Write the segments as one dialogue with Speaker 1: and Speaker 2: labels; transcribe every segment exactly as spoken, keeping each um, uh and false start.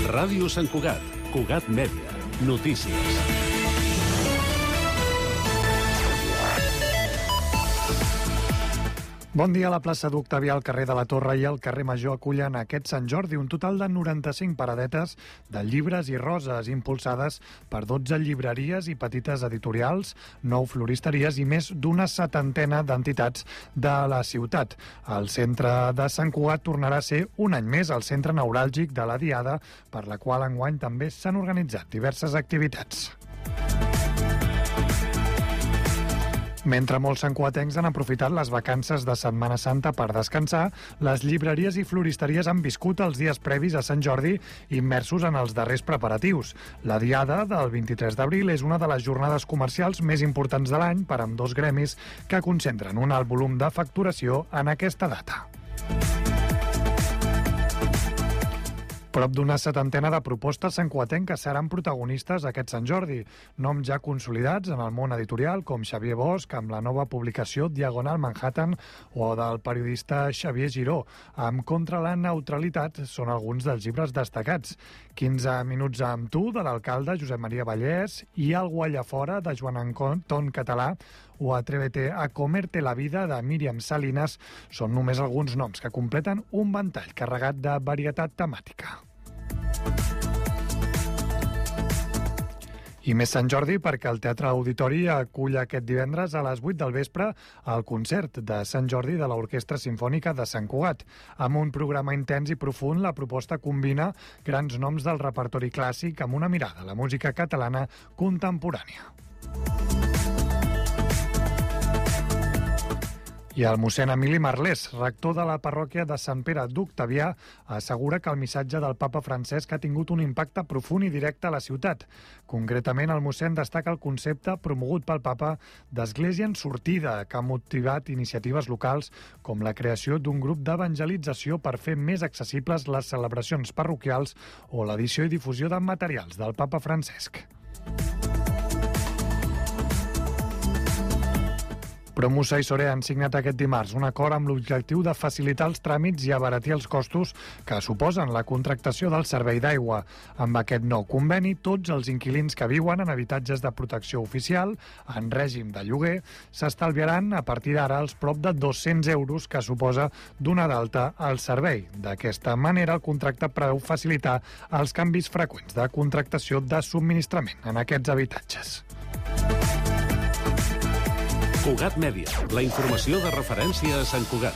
Speaker 1: Ràdio Sant Cugat, Cugat Mèdia, notícies.
Speaker 2: Bon dia. La plaça d'Octavià, al carrer de la Torre i al carrer Major acullen aquest Sant Jordi un total de noranta-cinc paradetes de llibres i roses impulsades per dotze llibreries i petites editorials, nou floristeries i més d'una setantena d'entitats de la ciutat. El centre de Sant Cugat tornarà a ser un any més el centre neuràlgic de la Diada, per la qual enguany també s'han organitzat diverses activitats. Mentre molts santcugatencs han aprofitat les vacances de Setmana Santa per descansar, les llibreries i floristeries han viscut els dies previs a Sant Jordi immersos en els darrers preparatius. La Diada del vint-i-tres d'abril és una de les jornades comercials més importants de l'any per ambdós gremis que concentren un alt volum de facturació en aquesta data. Prop d'una setantena de propostes santcugatenques seran protagonistes aquest Sant Jordi. Noms ja consolidats en el món editorial, com Xavier Bosch, amb la nova publicació Diagonal Manhattan, o del periodista Xavier Giró, amb Contra la neutralitat, són alguns dels llibres destacats. quinze minuts amb tu, de l'alcalde Josep Maria Vallès, i Algo allà fora, de Joan Anton Català, o Atrévete a comerte la vida, de Míriam Salinas, són només alguns noms que completen un ventall carregat de varietat temàtica. I més Sant Jordi perquè el Teatre Auditori acull aquest divendres a les vuit del vespre el concert de Sant Jordi de l'Orquestra Simfònica de Sant Cugat. Amb un programa intens i profund, la proposta combina grans noms del repertori clàssic amb una mirada a la música catalana contemporània. I el mossèn Emili Marlès, rector de la parròquia de Sant Pere d'Octavià, assegura que el missatge del papa Francesc ha tingut un impacte profund i directe a la ciutat. Concretament, el mossèn destaca el concepte promogut pel papa d'Església en sortida, que ha motivat iniciatives locals com la creació d'un grup d'evangelització per fer més accessibles les celebracions parroquials o l'edició i difusió de materials del papa Francesc. Promusa i Sore han signat aquest dimarts un acord amb l'objectiu de facilitar els tràmits i abaratir els costos que suposen la contractació del servei d'aigua. Amb aquest nou conveni, tots els inquilins que viuen en habitatges de protecció oficial, en règim de lloguer, s'estalviaran a partir d'ara els prop de dos-cents euros que suposa donar d'alta al servei. D'aquesta manera, el contracte preveu facilitar els canvis freqüents de contractació de subministrament en aquests habitatges.
Speaker 1: Cugat Mèdia, la informació de referència a Sant Cugat.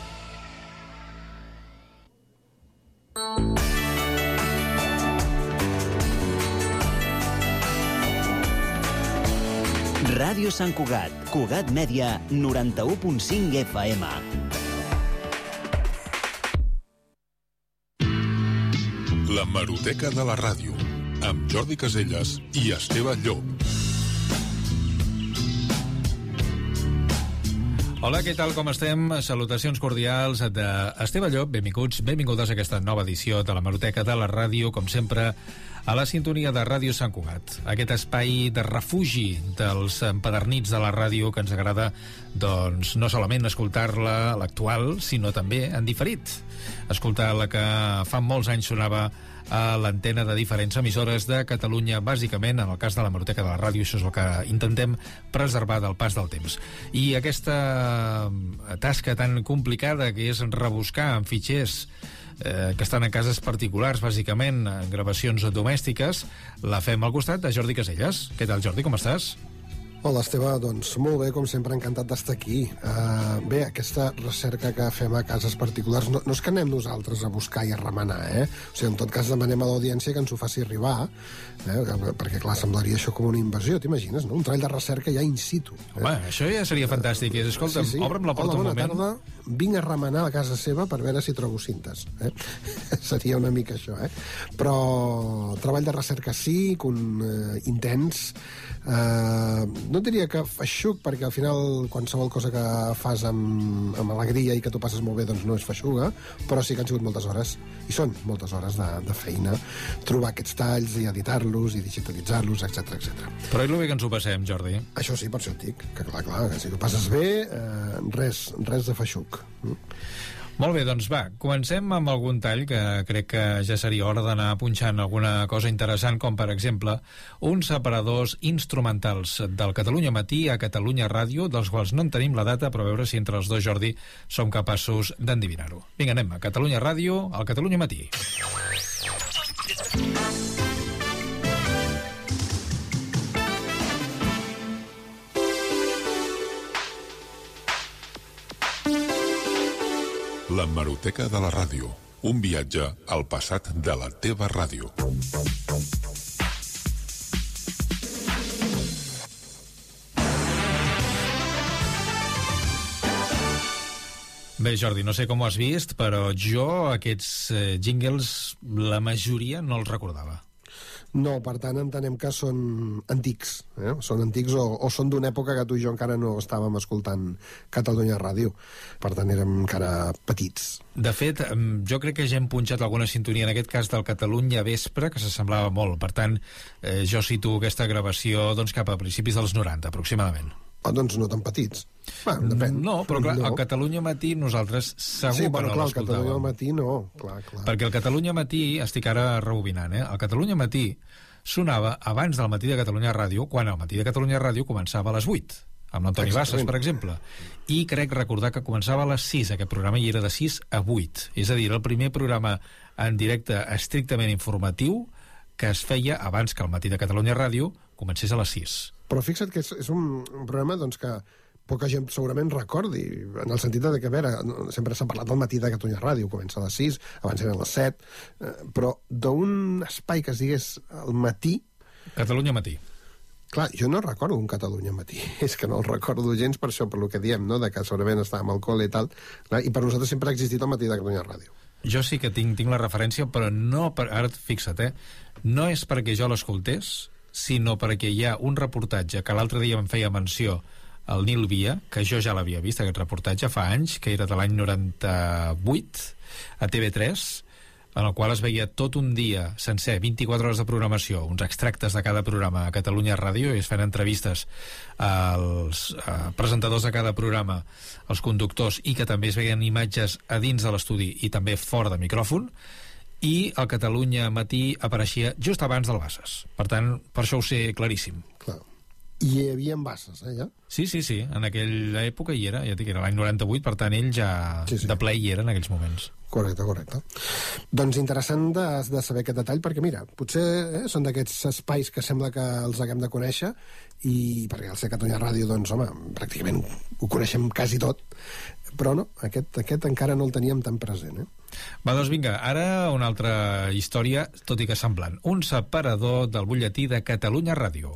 Speaker 3: Ràdio Sant Cugat, Cugat Mèdia, noranta-u punt cinc F M.
Speaker 4: La Hemeroteca de la Ràdio, amb Jordi Caselles i Esteve Llop.
Speaker 5: Hola, què tal, com estem? Salutacions cordials d'Esteve Llop. Benvinguts, benvingudes a aquesta nova edició de la Hemeroteca de la Ràdio, com sempre, a la sintonia de Ràdio Sant Cugat. Aquest espai de refugi dels empedernits de la ràdio que ens agrada, doncs, no solament escoltar-la a l'actual, sinó també en diferit. Escoltar la que fa molts anys sonava a l'antena de diferents emissores de Catalunya, bàsicament, en el cas de la Hemeroteca de la Ràdio, això és el que intentem preservar del pas del temps. I aquesta tasca tan complicada que és rebuscar en fitxers eh, que estan en cases particulars, bàsicament, en gravacions domèstiques, la fem al costat de Jordi Caselles. Què tal, Jordi, com estàs?
Speaker 6: Hola, Esteve, doncs molt bé, com sempre, encantat d'estar aquí. Uh, bé, aquesta recerca que fem a cases particulars no, no és que anem nosaltres a buscar i a remenar, eh? O sigui, en tot cas demanem a l'audiència que ens ho faci arribar, eh? Perquè, clar, semblaria això com una invasió, t'imagines, no? Un treball de recerca ja in situ. Eh?
Speaker 5: Home, això ja seria fantàstic. Escolta'm, sí, sí. Obre'm la porta.
Speaker 6: Hola,
Speaker 5: un
Speaker 6: bona
Speaker 5: moment.
Speaker 6: tarda. Vinc a remenar a casa seva per veure si trobo cintes. Eh? Seria una mica això, eh? Però treball de recerca sí, con, eh, intens. Eh, no diria que feixuc, perquè al final qualsevol cosa que fas amb, amb alegria i que tu passes molt bé, doncs no és feixuga, però sí que han sigut moltes hores, i són moltes hores de, de feina, trobar aquests talls i editar-los i digitalitzar-los, etcètera, etcètera.
Speaker 5: Però i lo bé que ens ho passem, Jordi?
Speaker 6: Això sí, per això et dic, que clar, clar, que si tu passes bé, eh, res, res de feixuc. Mm?
Speaker 5: Molt bé, doncs va, comencem amb algun tall que crec que ja seria hora d'anar punxant alguna cosa interessant, com per exemple uns separadors instrumentals del Catalunya Matí a Catalunya Ràdio, dels quals no en tenim la data, però a veure si entre els dos, Jordi, som capaços d'endevinar-ho. Vinga, anem a Catalunya Ràdio, al Catalunya Matí.
Speaker 4: L'hemeroteca de la ràdio. Un viatge al passat de la teva ràdio.
Speaker 5: Bé, Jordi, no sé com ho has vist, però jo aquests eh, jingles, la majoria no els recordava.
Speaker 6: No, per tant, entenem que són antics, eh? Són antics o, o són d'una època que tu i jo encara no estàvem escoltant Catalunya Ràdio. Per tant, érem encara petits.
Speaker 5: De fet, jo crec que ja hem punxat alguna sintonia, en aquest cas del Catalunya Vespre, que s'assemblava molt. Per tant, eh, jo situo aquesta gravació doncs, cap a principis dels noranta, aproximadament.
Speaker 6: Oh, doncs no tan petits. Va, depèn.
Speaker 5: No, però clar, no. El Catalunya Matí nosaltres segur
Speaker 6: sí,
Speaker 5: que
Speaker 6: però,
Speaker 5: no
Speaker 6: clar,
Speaker 5: l'escoltàvem.
Speaker 6: El Catalunya Matí no, clar, clar.
Speaker 5: Perquè el Catalunya Matí, estic ara rebobinant, eh? El Catalunya Matí sonava abans del Matí de Catalunya Ràdio, quan el Matí de Catalunya Ràdio començava a les vuit, amb l'Antoni Bassas, per exemple. I crec recordar que començava a les sis, aquest programa, i era de sis a vuit. És a dir, el primer programa en directe estrictament informatiu que es feia abans que el Matí de Catalunya Ràdio comencés a les sis.
Speaker 6: Però fixa't que és, és un, un programa doncs, que poca gent segurament recordi, en el sentit de que, a veure, sempre s'ha parlat del Matí de Catalunya Ràdio, comença a les sis, abans eren les set, eh, però d'un espai que es digués al matí...
Speaker 5: Catalunya Matí.
Speaker 6: Clar, jo no recordo un Catalunya Matí, és que no el recordo gens per això, per lo que diem, no?, de que segurament estàvem al col·le i tal, clar, i per nosaltres sempre ha existit el Matí de Catalunya Ràdio.
Speaker 5: Jo sí que tinc, tinc la referència, però no... Per, ara fixa't, eh? No és perquè jo l'escoltés, sinó perquè hi ha un reportatge que l'altre dia em feia menció el Nil Via, que jo ja l'havia vist, aquest reportatge, fa anys, que era de l'any noranta-vuit, a T V tres, en el qual es veia tot un dia sencer, vint-i-quatre hores de programació, uns extractes de cada programa a Catalunya Ràdio, i es feien entrevistes als uh, presentadors de cada programa, als conductors, i que també es veien imatges a dins de l'estudi i també fora de micròfon, i el Catalunya Matí apareixia just abans del Bassas. Per tant, per això ho sé claríssim.
Speaker 6: Clar. I hi havia Bassas, eh, ja?
Speaker 5: Sí, sí, sí, en aquella època hi era, ja dic, era l'any noranta-vuit, per tant ell ja sí, sí. de ple hi era en aquells moments.
Speaker 6: Correcte, correcte. Doncs interessant de, de saber aquest detall, perquè mira, potser eh, són d'aquests espais que sembla que els haguem de conèixer, i perquè al ser Catalunya Ràdio, doncs, home, pràcticament ho coneixem quasi tot, però no, aquest, aquest encara no el teníem tan present, eh?
Speaker 5: Va, doncs vinga, ara una altra història, tot i que semblant. Un separador del butlletí de Catalunya Ràdio.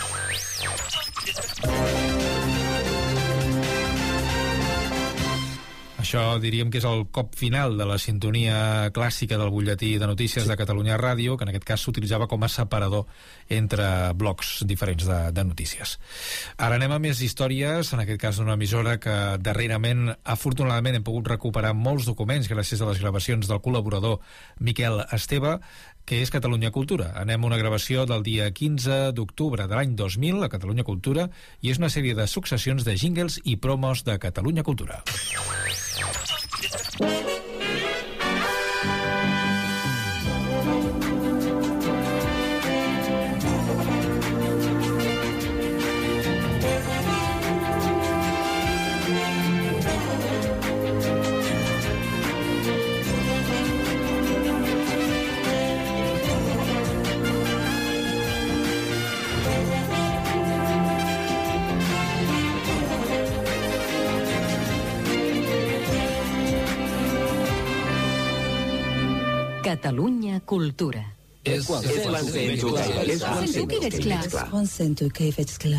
Speaker 5: Això diríem que és el cop final de la sintonia clàssica del butlletí de notícies sí. de Catalunya Ràdio, que en aquest cas s'utilitzava com a separador entre blocs diferents de, de notícies. Ara anem a més històries, en aquest cas d'una emissora que darrerament, afortunadament, hem pogut recuperar molts documents gràcies a les gravacions del col·laborador Miquel Esteve, que és Catalunya Cultura. Anem a una gravació del dia quinze d'octubre de l'any dos mil a Catalunya Cultura, i és una sèrie de successions de jingles i promos de Catalunya Cultura.
Speaker 7: Catalunya Cultura.
Speaker 8: És quan sento que veig clar. Quan sento que veig clar.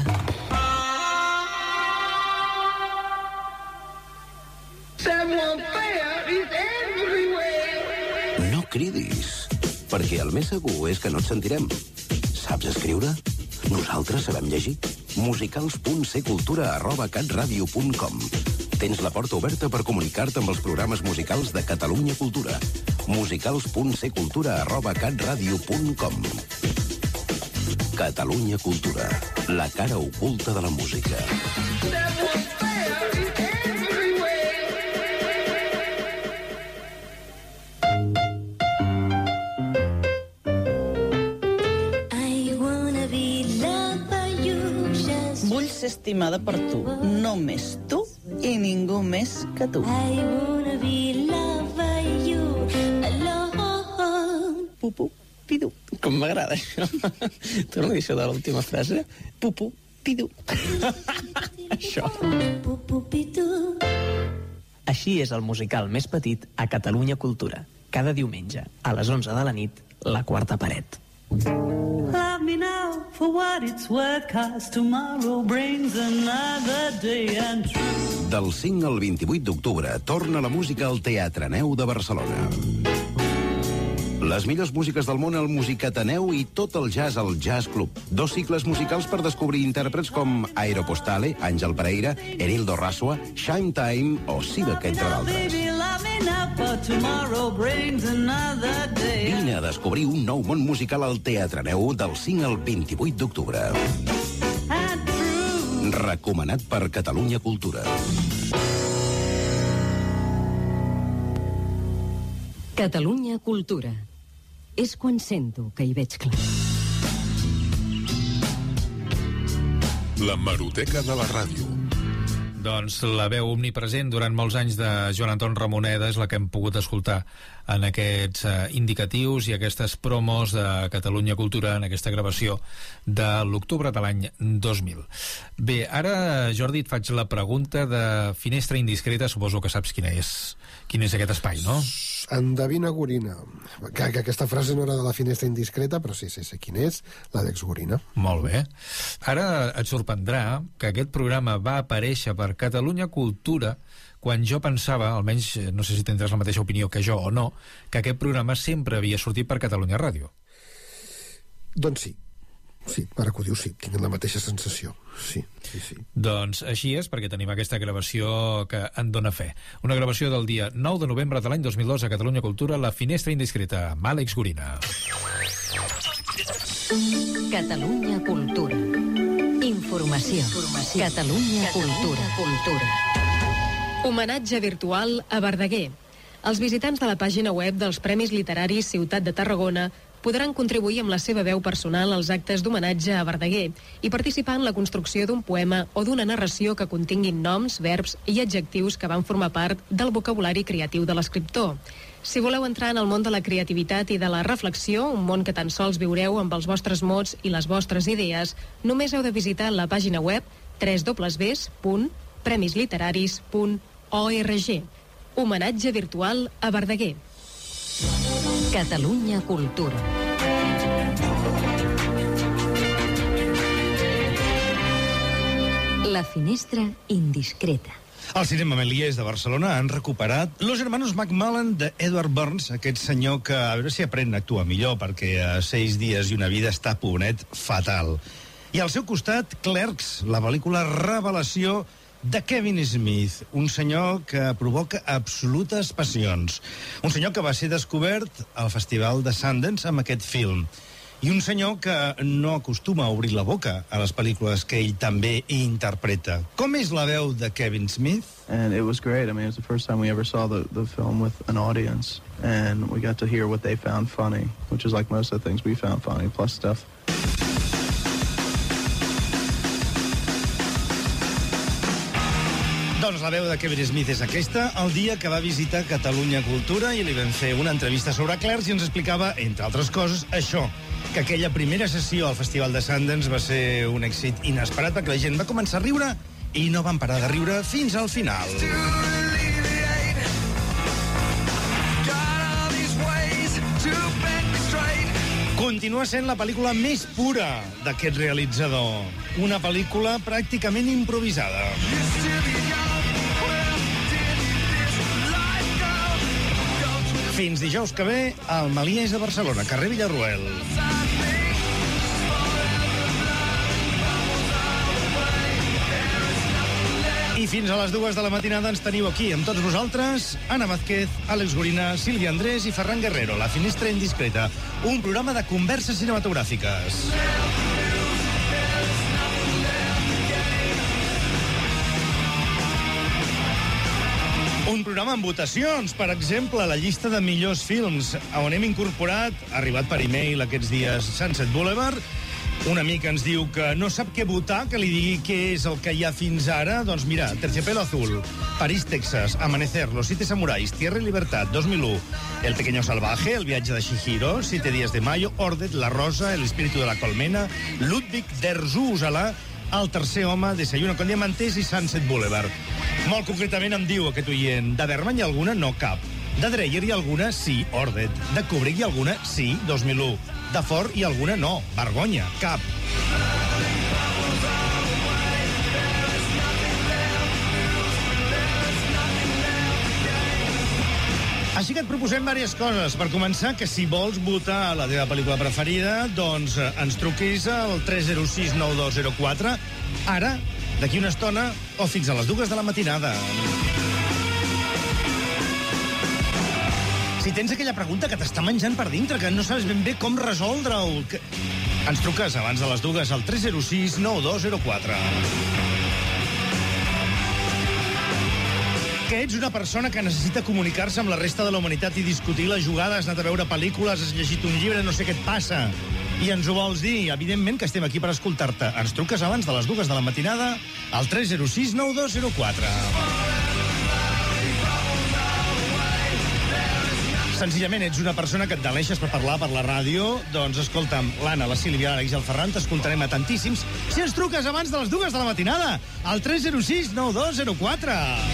Speaker 9: No cridis, perquè el més segur és que no et sentirem. Saps escriure? Nosaltres sabem llegir. musicals punt c cultura arroba catradio punt com. Tens la porta oberta per comunicar-te amb els programes musicals de Catalunya Cultura. musicals punt c cultura arroba catradio punt com. Catalunya Cultura, la cara oculta de la música.
Speaker 10: ser estimada per tu. Només tu i ningú més que tu. I wanna be loved by you alone. Pupu, pidu. Com m'agrada això. Torna a dir això de l'última frase. Pupu, pidu. Això. Pupu, pidu. Així és el musical més petit a Catalunya Cultura. Cada diumenge, a les onze de la nit, La Quarta Paret. Love me now for what it's worth, 'cause tomorrow brings another day and true.
Speaker 9: Del cinc al vint-i-vuit d'octubre torna la música al Teatre Neu de Barcelona. Les millors músiques del món al Musicateneu i tot el jazz al Jazz Club. Dos cicles musicals per descobrir intèrprets com Aeropostale, Àngel Pereira, Enildo Rasua, Shine Time o Sivek, entre d'altres. Vine a descobrir un nou món musical al Teatre Neu del cinc al vint-i-vuit d'octubre. Recomanat per Catalunya Cultura.
Speaker 7: Catalunya Cultura. És quan sento que hi veig clar.
Speaker 4: L'hemeroteca de la ràdio.
Speaker 5: Doncs la veu omnipresent durant molts anys de Joan Anton Ramoneda és la que hem pogut escoltar en aquests eh, indicatius i aquestes promos de Catalunya Cultura en aquesta gravació de l'octubre de l'any dos mil. Bé, ara, Jordi, et faig la pregunta de Finestra Indiscreta. Suposo que saps quina és, quin és aquest espai, no?
Speaker 6: Endevina Gorina. Que, que aquesta frase no era de la Finestra Indiscreta, però sí, sí, sé quin és, la d'Ex Gorina.
Speaker 5: Molt bé. Ara et sorprendrà que aquest programa va aparèixer per Catalunya Cultura quan jo pensava, almenys no sé si tindràs la mateixa opinió que jo o no, que aquest programa sempre havia sortit per Catalunya Ràdio.
Speaker 6: Doncs sí. Sí, ara que ho dius, sí, tinc la mateixa sensació. Sí, sí, sí.
Speaker 5: Doncs així és, perquè tenim aquesta gravació que en dona fe. Una gravació del dia nou de novembre de l'any dos mil dos a Catalunya Cultura, La Finestra Indiscreta, amb Àlex Gorina.
Speaker 7: Catalunya Cultura. Informació. Informació. Catalunya Cultura. Cultura.
Speaker 11: Homenatge virtual a Verdaguer. Els visitants de la pàgina web dels Premis Literaris Ciutat de Tarragona podran contribuir amb la seva veu personal als actes d'homenatge a Verdaguer i participar en la construcció d'un poema o d'una narració que continguin noms, verbs i adjectius que van formar part del vocabulari creatiu de l'escriptor. Si voleu entrar en el món de la creativitat i de la reflexió, un món que tan sols viureu amb els vostres mots i les vostres idees, només heu de visitar la pàgina web w w w punt premis literaris punt org. Homenatge virtual a Verdaguer.
Speaker 7: Catalunya Cultura. La Finestra Indiscreta.
Speaker 12: Al Cinema Melies de Barcelona han recuperat Los Hermanos Macmillan de Edward Burns, aquest senyor que a veure si aprèn a actuar millor, perquè a seis dies i una vida està pobret fatal. I al seu costat, Clerks, la pel·lícula revelació de Kevin Smith, un senyor que provoca absolutes passions. Un senyor que va ser descobert al Festival de Sundance amb aquest film. I un senyor que no acostuma a obrir la boca a les pel·lícules que ell també interpreta. Com és la veu de Kevin Smith?
Speaker 13: And it was great. I mean, it was the first time we ever saw the, the film with an audience. And we got to hear what they found funny, which is like most of the things we found funny, plus stuff.
Speaker 12: Doncs la veu de Kevin Smith és aquesta. El dia que va visitar Catalunya Cultura i li vam fer una entrevista sobre Clerks i ens explicava, entre altres coses, això, que aquella primera sessió al Festival de Sundance va ser un èxit inesperat perquè la gent va començar a riure i no van parar de riure fins al final. Continua sent la pel·lícula més pura d'aquest realitzador. Una pel·lícula pràcticament improvisada. Fins dijous que ve, al Melies de Barcelona, carrer Villarroel. I fins a les dues de la matinada ens teniu aquí amb tots vosaltres, Anna Vázquez, Àlex Gorina, Sílvia Andrés i Ferran Guerrero, La Finestra Indiscreta, un programa de converses cinematogràfiques. Un programa amb votacions, per exemple, la llista de millors films, on hem incorporat, ha arribat per e-mail aquests dies, Sunset Boulevard. Un amic ens diu que no sap què votar, que li digui què és el que hi ha fins ara. Doncs mira, Terciopelo Azul, París, Texas, Amanecer, Los Siete Samuráis, Tierra y Libertad, dos mil u, El Pequeño Salvaje, El viatge de Chihiro, Siete días de mayo, Ordet, La Rosa, El espíritu de la colmena, Ludwig der Zuzala, El tercer home, Desayuno con diamantes i Sunset Boulevard. Molt concretament em diu aquest oient, de Bergman hi ha alguna? No, cap. De Dreyer hi ha alguna? Sí, Ordet. De Kubrick hi ha alguna? Sí, dos mil u. De Ford hi ha alguna? No, vergonya, cap. Així que et proposem diverses coses. Per començar, que si vols votar la teva pel·lícula preferida, doncs eh, ens truquis al tres zero sis nou dos zero quatre, ara, d'aquí una estona, o fins a les dues de la matinada. Si tens aquella pregunta que t'està menjant per dintre, que no saps ben bé com resoldre-ho, que... ens truques abans de les dues al tres zero sis nou dos zero quatre. Que ets una persona que necessita comunicar-se amb la resta de la humanitat i discutir la jugada, has anat a veure pel·lícules, has llegit un llibre, no sé què et passa, i ens ho vols dir, evidentment que estem aquí per escoltar-te. Ens truques abans de les dues de la matinada al tres zero sis nou dos zero quatre. Senzillament ets una persona que et deleixes per parlar per la ràdio, doncs escolta'm, l'Anna, la Sílvia, l'Àlex i el Ferran t'escoltarem a tantíssims si ens truques abans de les dues de la matinada al tres zero sis nou dos zero quatre.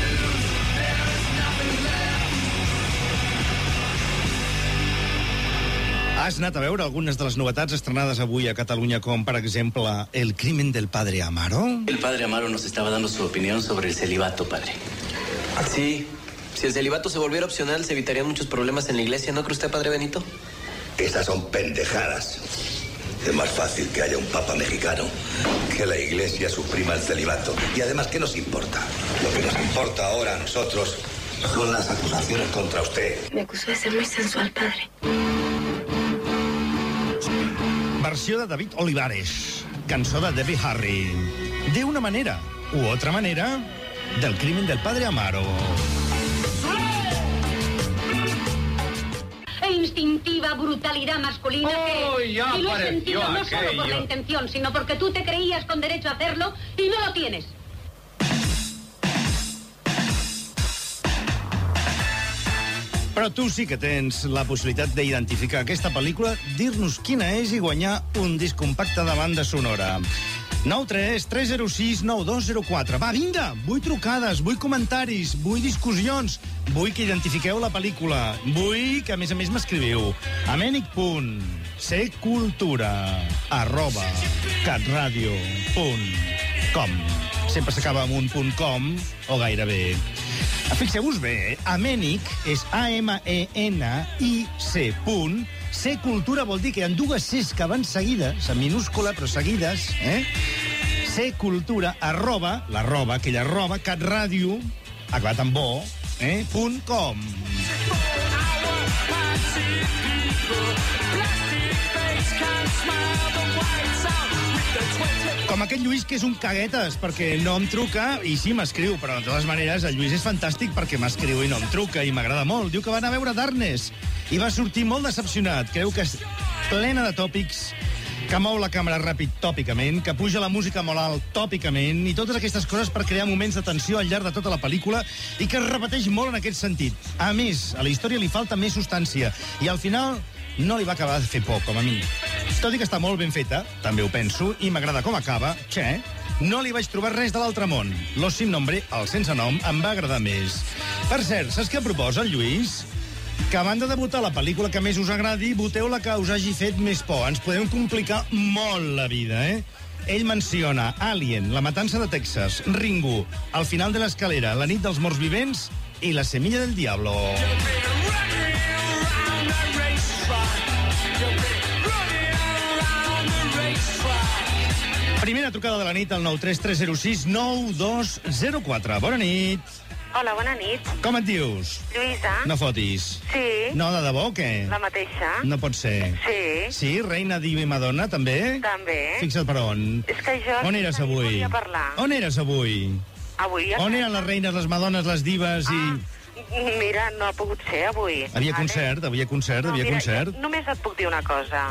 Speaker 12: Has anat a veure algunes de les novetats estrenades avui a Catalunya, com, per exemple, El crimen del padre Amaro?
Speaker 14: El padre Amaro nos estaba dando su opinión sobre el celibato, padre. Sí, si el celibato se volviera opcional, se evitarían muchos problemas en la iglesia, ¿no cree usted, padre Benito?
Speaker 15: Esas son pendejadas. Es más fácil que haya un papa mexicano que la iglesia suprima el celibato. Y además, ¿qué nos importa? Lo que nos importa ahora a nosotros son las acusaciones contra usted.
Speaker 16: Me acusó de ser muy sensual, padre.
Speaker 12: Versió de David Olivares, cançó de Debbie Harry. De una manera u otra manera, del crimen del padre Amaro.
Speaker 17: E instintiva brutalidad masculina
Speaker 18: oh,
Speaker 17: que...
Speaker 18: ya
Speaker 17: y lo he sentido no
Speaker 18: aquello.
Speaker 17: solo por la intención, sino porque tú te creías con derecho a hacerlo y no lo tienes.
Speaker 12: Però tu sí que tens la possibilitat d'identificar aquesta pel·lícula, dir-nos quina és i guanyar un disc compacte de banda sonora. nou tres tres zero sis nou dos zero quatre. Va, vinga! Vull trucades, vull comentaris, vull discussions, vull que identifiqueu la pel·lícula, vull que, a més a més, m'escriviu amènic punt secultura arroba catradio punt com. Sempre s'acaba amb un punt com, o gairebé. Fixeu-vos bé, eh? Amènic és A M E N I C punt. C cultura vol dir que hi ha dues Cs que van seguides, en minúscula, però seguides, eh? C cultura, arroba, l'arroba, aquella arroba, catradio, acabat amb bo, eh? punt com. Com aquest Lluís, que és un caguetes, perquè no em truca, i sí, m'escriu, però de totes maneres el Lluís és fantàstic perquè m'escriu i no em truca, i m'agrada molt. Diu que va anar a veure Darkness i va sortir molt decepcionat. Creu que és plena de tòpics, que mou la càmera ràpid tòpicament, que puja la música molt alt tòpicament, i totes aquestes coses per crear moments de tensió al llarg de tota la pel·lícula, i que es repeteix molt en aquest sentit. A més, a la història li falta més substància, i al final no li va acabar de fer por, com a mi. Tot i que està molt ben feta, també ho penso, i m'agrada com acaba, che, no li vaig trobar res de l'altre món. Los sin nombre, el sense nom, em va agradar més. Per cert, saps què proposa el Lluís? Que a banda de votar la pel·lícula que més us agradi, voteu la que us hagi fet més por. Ens podem complicar molt la vida, eh? Ell menciona Alien, La matança de Texas, Ringu, Al final de l'escalera, La nit dels morts vivents i La semilla del diablo. Primera trucada de la nit al nou tres tres zero sis nou dos zero quatre. Bona nit.
Speaker 19: Hola, bona nit.
Speaker 12: Com et dius?
Speaker 19: Lluïsa.
Speaker 12: No fotis.
Speaker 19: Sí.
Speaker 12: No, de debò o què?
Speaker 19: La mateixa.
Speaker 12: No pot ser.
Speaker 19: Sí.
Speaker 12: Sí, reina, diva i madonna, també?
Speaker 19: També.
Speaker 12: Fixa't per on.
Speaker 19: És que jo...
Speaker 12: On eres avui?
Speaker 19: Volia parlar.
Speaker 12: On eres avui?
Speaker 19: Avui?
Speaker 12: On eren les reines, les madones, les divas i...
Speaker 19: Ah,
Speaker 18: Mira, no ha pogut ser avui.
Speaker 12: Havia concert, havia concert,
Speaker 18: no,
Speaker 12: havia
Speaker 18: mira,
Speaker 12: concert.
Speaker 18: Només et puc dir una cosa.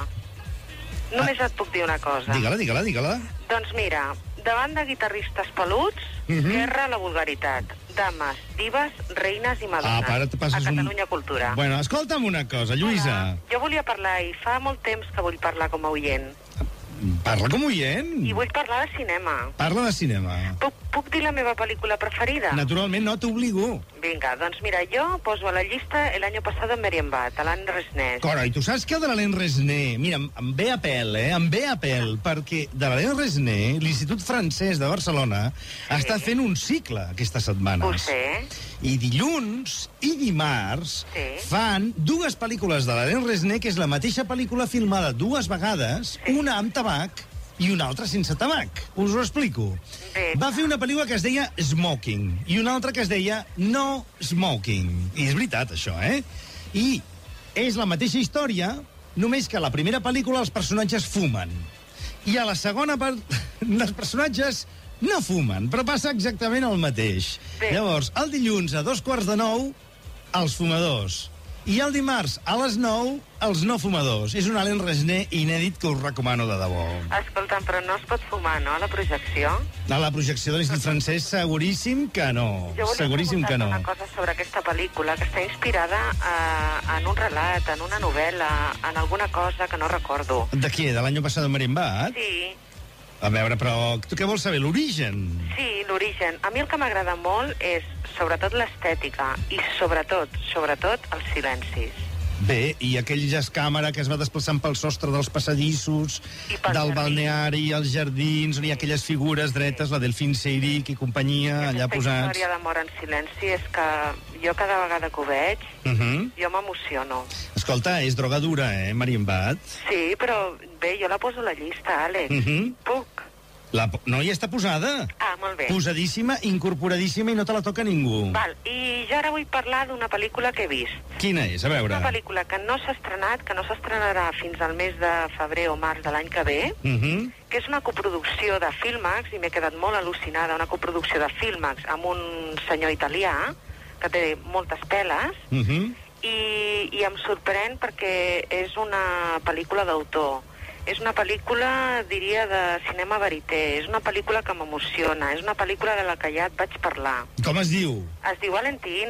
Speaker 18: Només ah. et puc dir una cosa.
Speaker 12: Digue-la, digue-la, digue-la.
Speaker 18: Doncs mira, davant de guitarristes peluts, uh -huh. guerra a la vulgaritat. Dames, divas, reines i madones.
Speaker 12: Ah, ara te passes
Speaker 18: a Catalunya
Speaker 12: un...
Speaker 18: Cultura.
Speaker 12: Bueno, escolta'm una cosa, Lluïsa.
Speaker 18: Hola. Jo volia parlar i fa molt temps que vull parlar com a oient.
Speaker 12: Parla com oient.
Speaker 18: I vull parlar de cinema.
Speaker 12: Parla de cinema.
Speaker 18: Puc, puc dir la meva pel·lícula preferida?
Speaker 12: Naturalment, no t'obligo.
Speaker 18: Vinga, doncs mira, jo poso a la llista El año pasado en Marienbad, Alain Resnais.
Speaker 12: Cora, i tu saps que de l'Alain Resnais, mira, em ve a pèl, eh? Em ve a pèl, perquè de l'Alain Resnais, l'Institut Francès de Barcelona, sí. està fent un cicle aquestes setmanes.
Speaker 18: Ho sé.
Speaker 12: I dilluns i dimarts
Speaker 18: sí.
Speaker 12: fan dues pel·lícules de l'Alain Resnais, que és la mateixa pel·lícula filmada dues vegades, sí. una amb tabac i una altra sense tabac. Us ho explico.
Speaker 18: Bé.
Speaker 12: Va fer una pel·lícula que es deia Smoking i una altra que es deia No Smoking. I és veritat, això, eh? I és la mateixa història, només que a la primera pel·lícula els personatges fumen. I a la segona part, els personatges no fumen, però passa exactament el mateix. Bé. Llavors, el dilluns a dos quarts de nou, els fumadors. I el dimarts a les nou, els no fumadors. És un Alain Resnais inèdit que us recomano de debò.
Speaker 18: Escolta'm, però no es pot fumar, no, a la projecció?
Speaker 12: A la projecció de l'Institut Francès, seguríssim que no.
Speaker 18: Jo volia
Speaker 12: seguríssim que no.
Speaker 18: una cosa sobre aquesta pel·lícula, que està inspirada eh, en un relat, en una novel·la, en alguna cosa que no recordo.
Speaker 12: De què? De l'any passat de Marienbad?
Speaker 18: Sí.
Speaker 12: A veure, però tu què vols saber? L'origen?
Speaker 18: Sí, l'origen. A mi el que m'agrada molt és, sobretot, l'estètica i, sobretot, sobretot, els silencis.
Speaker 12: Bé, i aquell jas càmera que es va desplaçant pel sostre dels passadissos, del balneari, els jardins, on hi ha aquelles figures dretes, sí. la Delphine Seyrig i companyia, allà posats.
Speaker 18: Aquesta història d'amor en silenci és que jo cada vegada que ho veig, uh -huh. jo m'emociono.
Speaker 12: Escolta, és droga dura, eh, Marienbad?
Speaker 18: Sí, però bé, jo la poso a la llista, Àlex. Uh -huh. Puc?
Speaker 12: La, no, ja està posada.
Speaker 18: Ah, molt bé.
Speaker 12: Posadíssima, incorporadíssima i no te la toca ningú.
Speaker 18: Val, i jo ara vull parlar d'una pel·lícula que he vist.
Speaker 12: Quina és? A veure.
Speaker 18: Una pel·lícula que no s'ha estrenat, que no s'estrenarà fins al mes de febrer o març de l'any que ve, uh -huh. que és una coproducció de Filmax, i m'he quedat molt al·lucinada, una coproducció de Filmax amb un senyor italià, que té moltes peles, uh -huh. i, i em sorprèn perquè és una pel·lícula d'autor. És una pel·lícula, diria, de cinema verité. És una pel·lícula que m'emociona. És una pel·lícula de la que ja et vaig parlar.
Speaker 12: Com es diu?
Speaker 18: Es diu Valentín.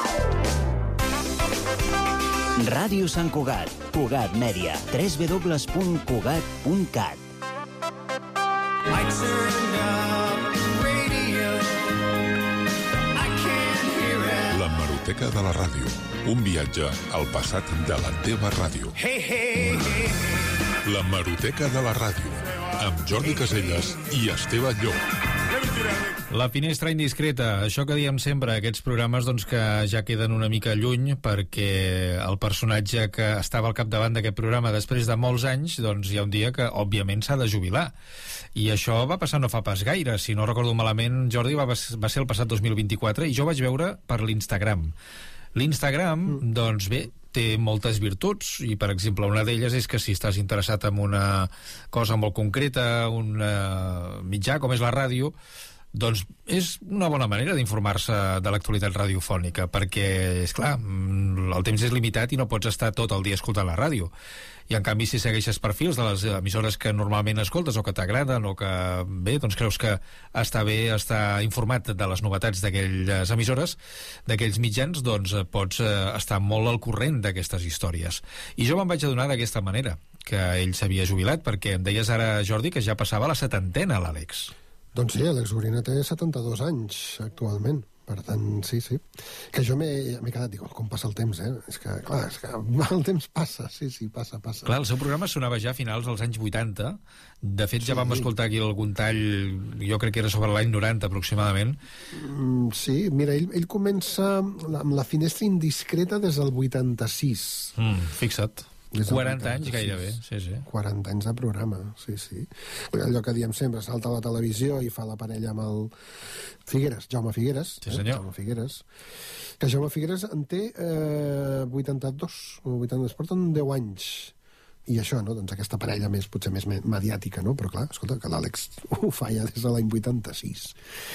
Speaker 3: Ràdio Sant Cugat, Cugat Mèdia, w w w punt cugat punt cat.
Speaker 4: L'hemeroteca de la ràdio. Un viatge al passat de la teva ràdio.
Speaker 19: Hey, hey, hey.
Speaker 4: L'hemeroteca de la ràdio, amb Jordi Caselles i Esteve Llop.
Speaker 5: La finestra indiscreta, això que diem sempre, aquests programes doncs, que ja queden una mica lluny perquè el personatge que estava al capdavant d'aquest programa després de molts anys, doncs hi ha un dia que, òbviament, s'ha de jubilar. I això va passar no fa pas gaire. Si no recordo malament, Jordi, va, va ser el passat dos mil vint-i-quatre i jo vaig veure per l'Instagram. L'Instagram, doncs bé, té moltes virtuts i, per exemple, una d'elles és que si estàs interessat en una cosa molt concreta, un mitjà com és la ràdio, doncs és una bona manera d'informar-se de l'actualitat radiofònica, perquè, és clar, el temps és limitat i no pots estar tot el dia escoltant la ràdio. I, en canvi, si segueixes perfils de les emissores que normalment escoltes o que t'agraden o que, bé, doncs creus que està bé estar informat de les novetats d'aquelles emissores, d'aquells mitjans, doncs pots estar molt al corrent d'aquestes històries. I jo me'n vaig adonar d'aquesta manera, que ell s'havia jubilat, perquè em deies ara, Jordi, que ja passava la setantena, l'Àlex.
Speaker 6: Doncs sí, Àlex Gorina té setanta-dos anys actualment. Per tant, sí, sí. Que jo m'he quedat, dic, com passa el temps, eh? És que, clar, és que el temps passa, sí, sí, passa, passa.
Speaker 5: Clar, el seu programa sonava ja a finals dels anys vuitanta. De fet, ja sí. vam escoltar aquí algun tall, jo crec que era sobre l'any noranta, aproximadament.
Speaker 6: Mm, sí, mira, ell, ell comença amb la finestra indiscreta des del vuitanta-sis.
Speaker 5: Mm, fixa't. quaranta anys gairebé, sí, sí.
Speaker 6: quaranta anys de programa, sí, sí. Allò que diem sempre, salta a la televisió i fa la parella amb el Figueres, Jaume Figueres.
Speaker 5: Sí, senyor.
Speaker 6: Eh? Jaume Figueres. Que Jaume Figueres en té eh, vuitanta-dos, o vuitanta, es porten deu anys. I això, no? Doncs aquesta parella més, potser més mediàtica, no? Però clar, escolta, que l'Àlex ho fa ja des de l'any vuitanta-sis.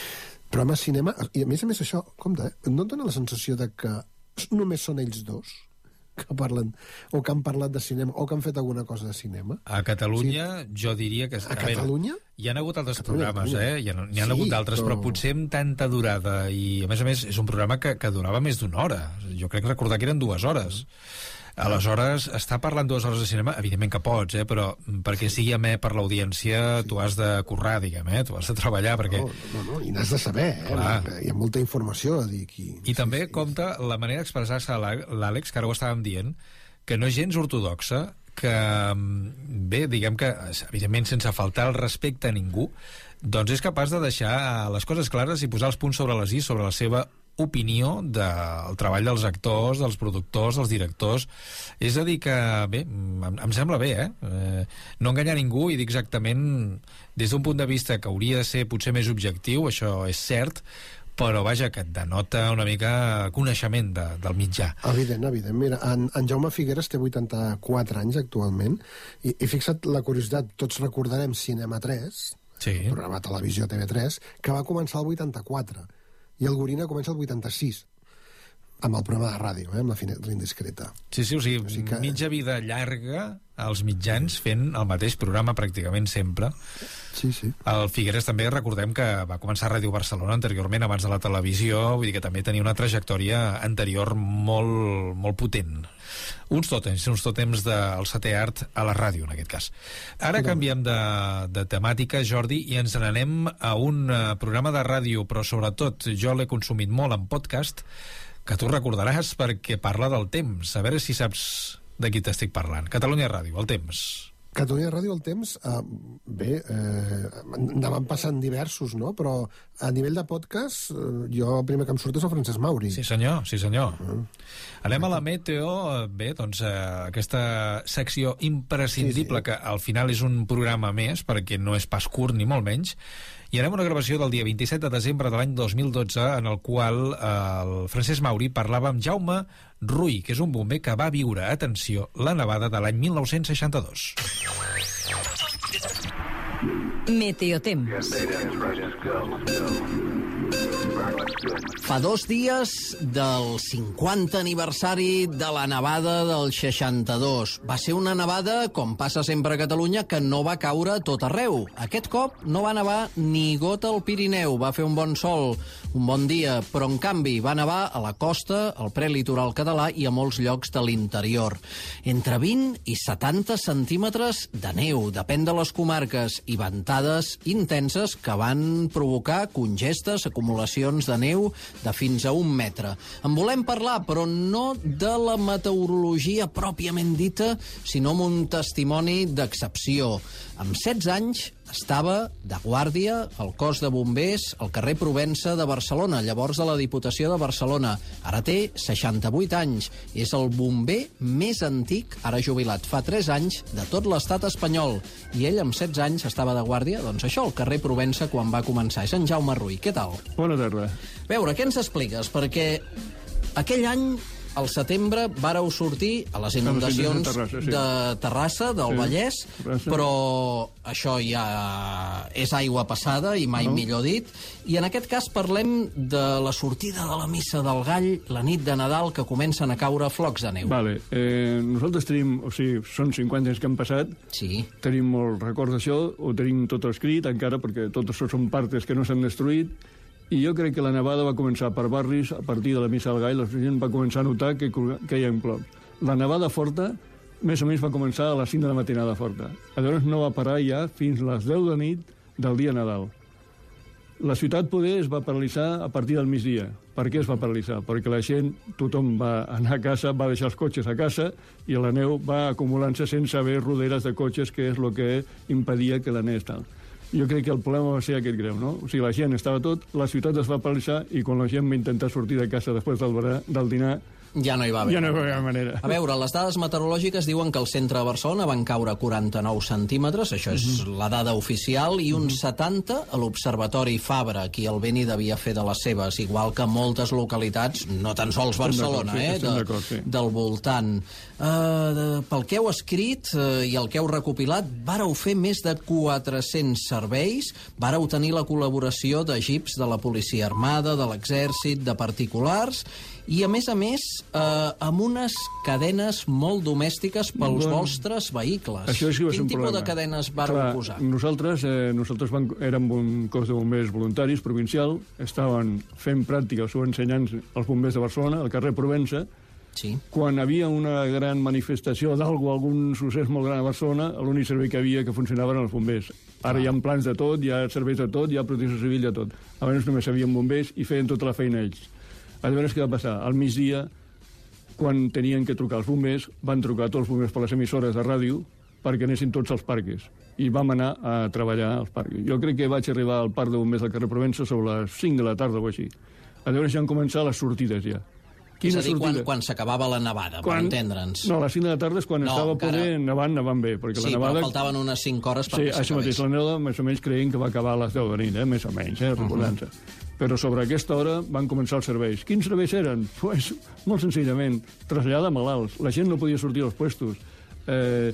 Speaker 6: Programa de cinema, i a més a més això, compte, eh? No et dona la sensació de que només són ells dos que parlen, o que han parlat de cinema, o que han fet alguna cosa de cinema?
Speaker 5: A Catalunya, sí. Jo diria que...
Speaker 6: A, a Catalunya?
Speaker 5: Veure, hi ha hagut altres Catalunya, programes, Catalunya. eh? Hi ha, hi ha sí, hagut d'altres, però... però potser amb tanta durada, i a més a més és un programa que, que durava més d'una hora. Jo crec recordar que eren dues hores. Aleshores, està parlant dues hores de cinema, evidentment que pots, eh, però perquè sigui amè per l'audiència, sí. Tu has de currar, diguem, eh, tu has de treballar, perquè...
Speaker 6: No, no, no, i n'has de saber, eh? Clar. Hi ha molta informació a dir aquí.
Speaker 5: I sí, també sí, compta la manera d'expressar-se a l'Àlex, que ara ho estàvem dient, que no és gens ortodoxa, que, bé, diguem que, evidentment, sense faltar el respecte a ningú, doncs és capaç de deixar les coses clares i posar els punts sobre les i sobre la seva opinió del treball dels actors, dels productors, dels directors. És a dir que, bé, em, em sembla bé, eh? eh? No enganyar ningú i dir exactament, des d'un punt de vista que hauria de ser potser més objectiu, això és cert, però vaja, que et denota una mica coneixement de, del mitjà.
Speaker 6: Evident, evident. Mira, en, en Jaume Figueres té vuitanta-quatre anys actualment, i, i fixa't la curiositat, tots recordarem Cinema tres, sí. El programa de televisió T V tres, que va començar el vuitanta-quatre, i el Gorina comença el vuitanta-sis, amb el programa de ràdio, eh, amb la Finestra Indiscreta.
Speaker 5: Sí, sí, o sigui, o sigui que... mitja vida llarga als mitjans fent el mateix programa pràcticament sempre.
Speaker 6: Sí, sí.
Speaker 5: El Figueres també recordem que va començar a Ràdio Barcelona anteriorment, abans de la televisió, vull dir que també tenia una trajectòria anterior molt, molt potent. Uns tòtems, uns tòtems del setè art a la ràdio, en aquest cas. Ara canviem de, de temàtica, Jordi, i ens n'anem a un programa de ràdio, però sobretot jo l'he consumit molt en podcast, que tu recordaràs perquè parla del temps. A veure si saps de qui t'estic parlant. Catalunya Ràdio, el temps.
Speaker 6: Catalunya Ràdio, el temps, eh, bé, eh, anaven passant diversos, no? Però a nivell de podcast, eh, jo el primer que em surt és el Francesc Mauri.
Speaker 5: Sí, senyor, sí, senyor. Uh-huh. Anem a la meteo, bé, doncs eh, aquesta secció imprescindible, sí, sí. Que al final és un programa més, perquè no és pas curt ni molt menys, i anem a una gravació del dia vint-i-set de desembre de l'any dos mil dotze, en el qual eh, el Francesc Mauri parlava amb Jaume Rull, que és un bomber que va viure, atenció, la nevada de l'any mil nou-cents seixanta-dos.
Speaker 7: Meteotemps.
Speaker 19: Fa dos dies del cinquanta aniversari de la nevada del seixanta-dos. Va ser una nevada, com passa sempre a Catalunya, que no va caure a tot arreu. Aquest cop no va nevar ni gota al Pirineu. Va fer un bon sol, un bon dia, però en canvi va nevar a la costa, al prelitoral català i a molts llocs de l'interior. Entre vint i setanta centímetres de neu, depèn de les comarques, i ventades intenses que van provocar congestes, acumulacions de neu de fins a un metre. En volem parlar, però no de la meteorologia pròpiament dita, sinó amb un testimoni d'excepció. Amb setze anys estava de guàrdia al cos de bombers al carrer Provença de Barcelona, llavors de la Diputació de Barcelona. Ara té seixanta-vuit anys. És el bomber més antic, ara jubilat fa tres anys, de tot l'estat espanyol. I ell amb setze anys estava de guàrdia, doncs això, al carrer Provença, quan va començar. És en Jaume Rull. Què tal?
Speaker 20: Bona tarda.
Speaker 19: A veure, què ens expliques? Perquè aquell any, al setembre, vàreu sortir a les inundacions de Terrassa, sí. de Terrassa del sí, Vallès, Terrassa. Però això ja és aigua passada, i mai no. millor dit. I en aquest cas parlem de la sortida de la Missa del Gall la nit de Nadal, que comencen a caure flocs de neu.
Speaker 20: Vale. Eh, nosaltres tenim, o sigui, són cinquanta anys que han passat,
Speaker 19: sí.
Speaker 20: Tenim molt record d'això, ho tenim tot escrit encara, perquè tot això són partes que no s'han destruït. I jo crec que la nevada va començar per barris, a partir de la Missa del Gall, la gent va començar a notar que, que hi ha plocs. La nevada forta, més o menys, va començar a les cinc de la matinada forta. Llavors no va parar ja fins a les deu de nit del dia Nadal. La ciutat poder es va paralitzar a partir del migdia. Per què es va paralitzar? Perquè la gent, tothom va anar a casa, va deixar els cotxes a casa, i la neu va acumulant-se sense haver roderes de cotxes, que és el que impedia que la neu estava. Jo crec que el problema va ser aquest greu, no? O sigui, la gent estava tot, la ciutat es va paralitzar, i quan la gent va intentar sortir de casa després del, del dinar,
Speaker 19: Ja no hi va haver.
Speaker 20: Ja no hi va haver manera.
Speaker 19: A veure, les dades meteorològiques diuen que al centre de Barcelona van caure quaranta-nou centímetres, això és uh-huh. la dada oficial, i uns uh-huh. setanta a l'Observatori Fabra. Aquí el vent hi devia fer de les seves, igual que moltes localitats, no tan sols Barcelona, sí, eh, de, sí. del voltant. Uh, de, pel que heu escrit uh, i el que heu recopilat, vàreu fer més de quatre-cents serveis, vàreu tenir la col·laboració de jeeps de la policia armada, de l'exèrcit, de particulars, i, a més a més, eh, amb unes cadenes molt domèstiques pels bueno, vostres vehicles.
Speaker 20: Això sí que va ser un
Speaker 19: Quin tipus
Speaker 20: problema.
Speaker 19: de cadenes vareu
Speaker 20: Clar,
Speaker 19: posar?
Speaker 20: Nosaltres, eh, nosaltres van, érem un cos de bombers voluntaris provincial, estaven fent pràctica els seus ensenyants als bombers de Barcelona, al carrer Provença.
Speaker 19: Sí.
Speaker 20: Quan havia una gran manifestació d'algú, algun succés molt gran a Barcelona, l'únic servei que havia que funcionava eren els bombers. Ara ah. hi ha plans de tot, hi ha serveis de tot, hi ha protecció civil de tot. Abans només havien bombers i feien tota la feina ells. Aleshores, què va passar? Al migdia, quan tenien que trucar els bombers, van trucar tots els bombers per les emissores de ràdio perquè anessin tots als parques. I vam anar a treballar als parques. Jo crec que vaig arribar al parc de bombers del carrer Provença sobre les cinc de la tarda o així. Aleshores ja han començat les sortides, ja.
Speaker 19: És a dir, quan, quan s'acabava la nevada, quan, per entendre'ns.
Speaker 20: No, a les cinc de la tarda és quan no, estava encara... poder nevant, nevant bé. Perquè
Speaker 19: sí,
Speaker 20: la nevada...
Speaker 19: però faltaven unes cinc hores perquè
Speaker 20: sí, s'acabés. Sí, això mateix, la nevada més o menys creiem que va acabar a les deu de nit, eh? Més o menys, eh? recordant-se. Uh -huh. Però sobre aquesta hora van començar els serveis. Quins serveis eren? Pues, molt senzillament, traslladar malalts. La gent no podia sortir als puestos. Eh,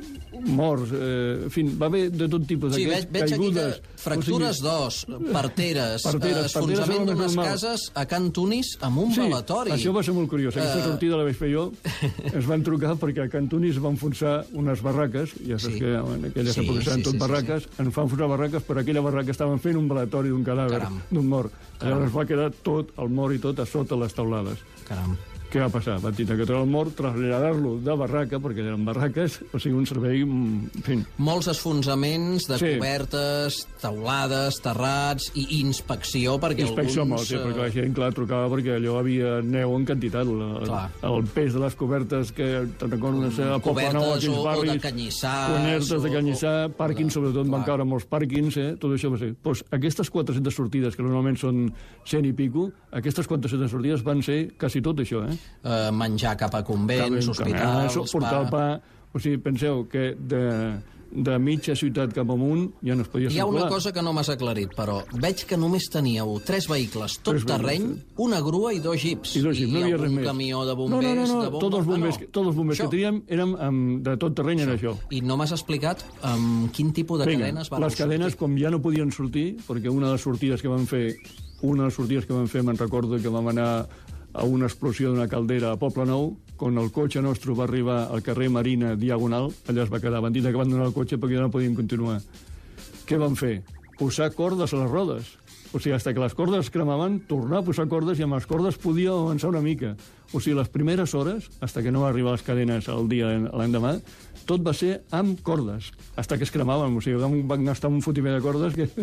Speaker 20: morts, eh, en fi, va haver de tot tipus
Speaker 19: sí,
Speaker 20: d'aquests
Speaker 19: caigudes. Fractures o sigui, d'os, parteres, parteres esfonsament d'unes cases a Can Tunis amb un
Speaker 20: sí,
Speaker 19: velatori.
Speaker 20: Això va ser molt curiós. Aquesta uh... sortida la vaig fer jo. Es van trucar perquè a Can Tunis van enfonsar unes barraques, ja saps sí. que en aquelles sí, èpoques eren sí, tot sí, barraques, sí, sí. ens van enfonsar barraques, però aquella barraca estaven fent un velatori d'un cadàver, d'un mort. Caram. Llavors va quedar tot, el mort i tot, a sota les taulades.
Speaker 19: Caram.
Speaker 20: Què va passar? Van tenir que treure el mort, traslladar-lo de barraca, perquè eren barraques, o sigui, un servei... En fi.
Speaker 19: Molts esfonsaments de sí. cobertes, teulades, terrats i inspecció, perquè
Speaker 20: inspecció
Speaker 19: alguns...
Speaker 20: Inspecció molt, sí, perquè la gent, clar, trucava perquè allò havia neu en quantitat. La, el pes de les cobertes que te'n recordes a Poblenou, a aquells barris...
Speaker 19: o de canyissars...
Speaker 20: Cobertes de canyissar,
Speaker 19: o...
Speaker 20: pàrquings, sobretot clar. Van caure molts pàrquings, eh? Tot això va ser... Pues, aquestes quatre-centes sortides, que normalment són cent i pico, aquestes quatre-centes sortides van ser quasi tot això, eh?
Speaker 19: Uh, menjar cap a convents, hospitals...
Speaker 20: Uh, portar el pa... O sigui, penseu que de, de mitja ciutat cap amunt ja no es podia circular.
Speaker 19: Hi ha una cosa que no m'has aclarit, però veig que només teníeu tres vehicles, tot tres terreny, vehicles. Una grua i dos jeeps.
Speaker 20: I dos jeeps,
Speaker 19: I
Speaker 20: no hi havia res més.
Speaker 19: Un camió de bombers...
Speaker 20: No, no, no, no.
Speaker 19: De bomba...
Speaker 20: tots els bombers, ah, no. tots els bombers que teníem érem um, de tot terreny, això. Era això.
Speaker 19: I no m'has explicat um, quin tipus de
Speaker 20: Vinga,
Speaker 19: cadenes van
Speaker 20: les cadenes, sortir. Com ja no podien sortir, perquè una de les sortides que van fer, una de les sortides que van fer, me'n recordo que vam anar a una explosió d'una caldera a Poblenou, quan el cotxe nostre va arribar al carrer Marina Diagonal, allà es va quedar, van dir que van donar el cotxe perquè ja no podien continuar. Què van fer? Posar cordes a les rodes. O sigui, fins que les cordes es cremaven, tornar a posar cordes i amb les cordes podia avançar una mica. O sigui, les primeres hores, fins que no va arribar les cadenes el dia l'endemà, tot va ser amb cordes, fins que es cremaven. O sigui, van gastar un fotimer de cordes que...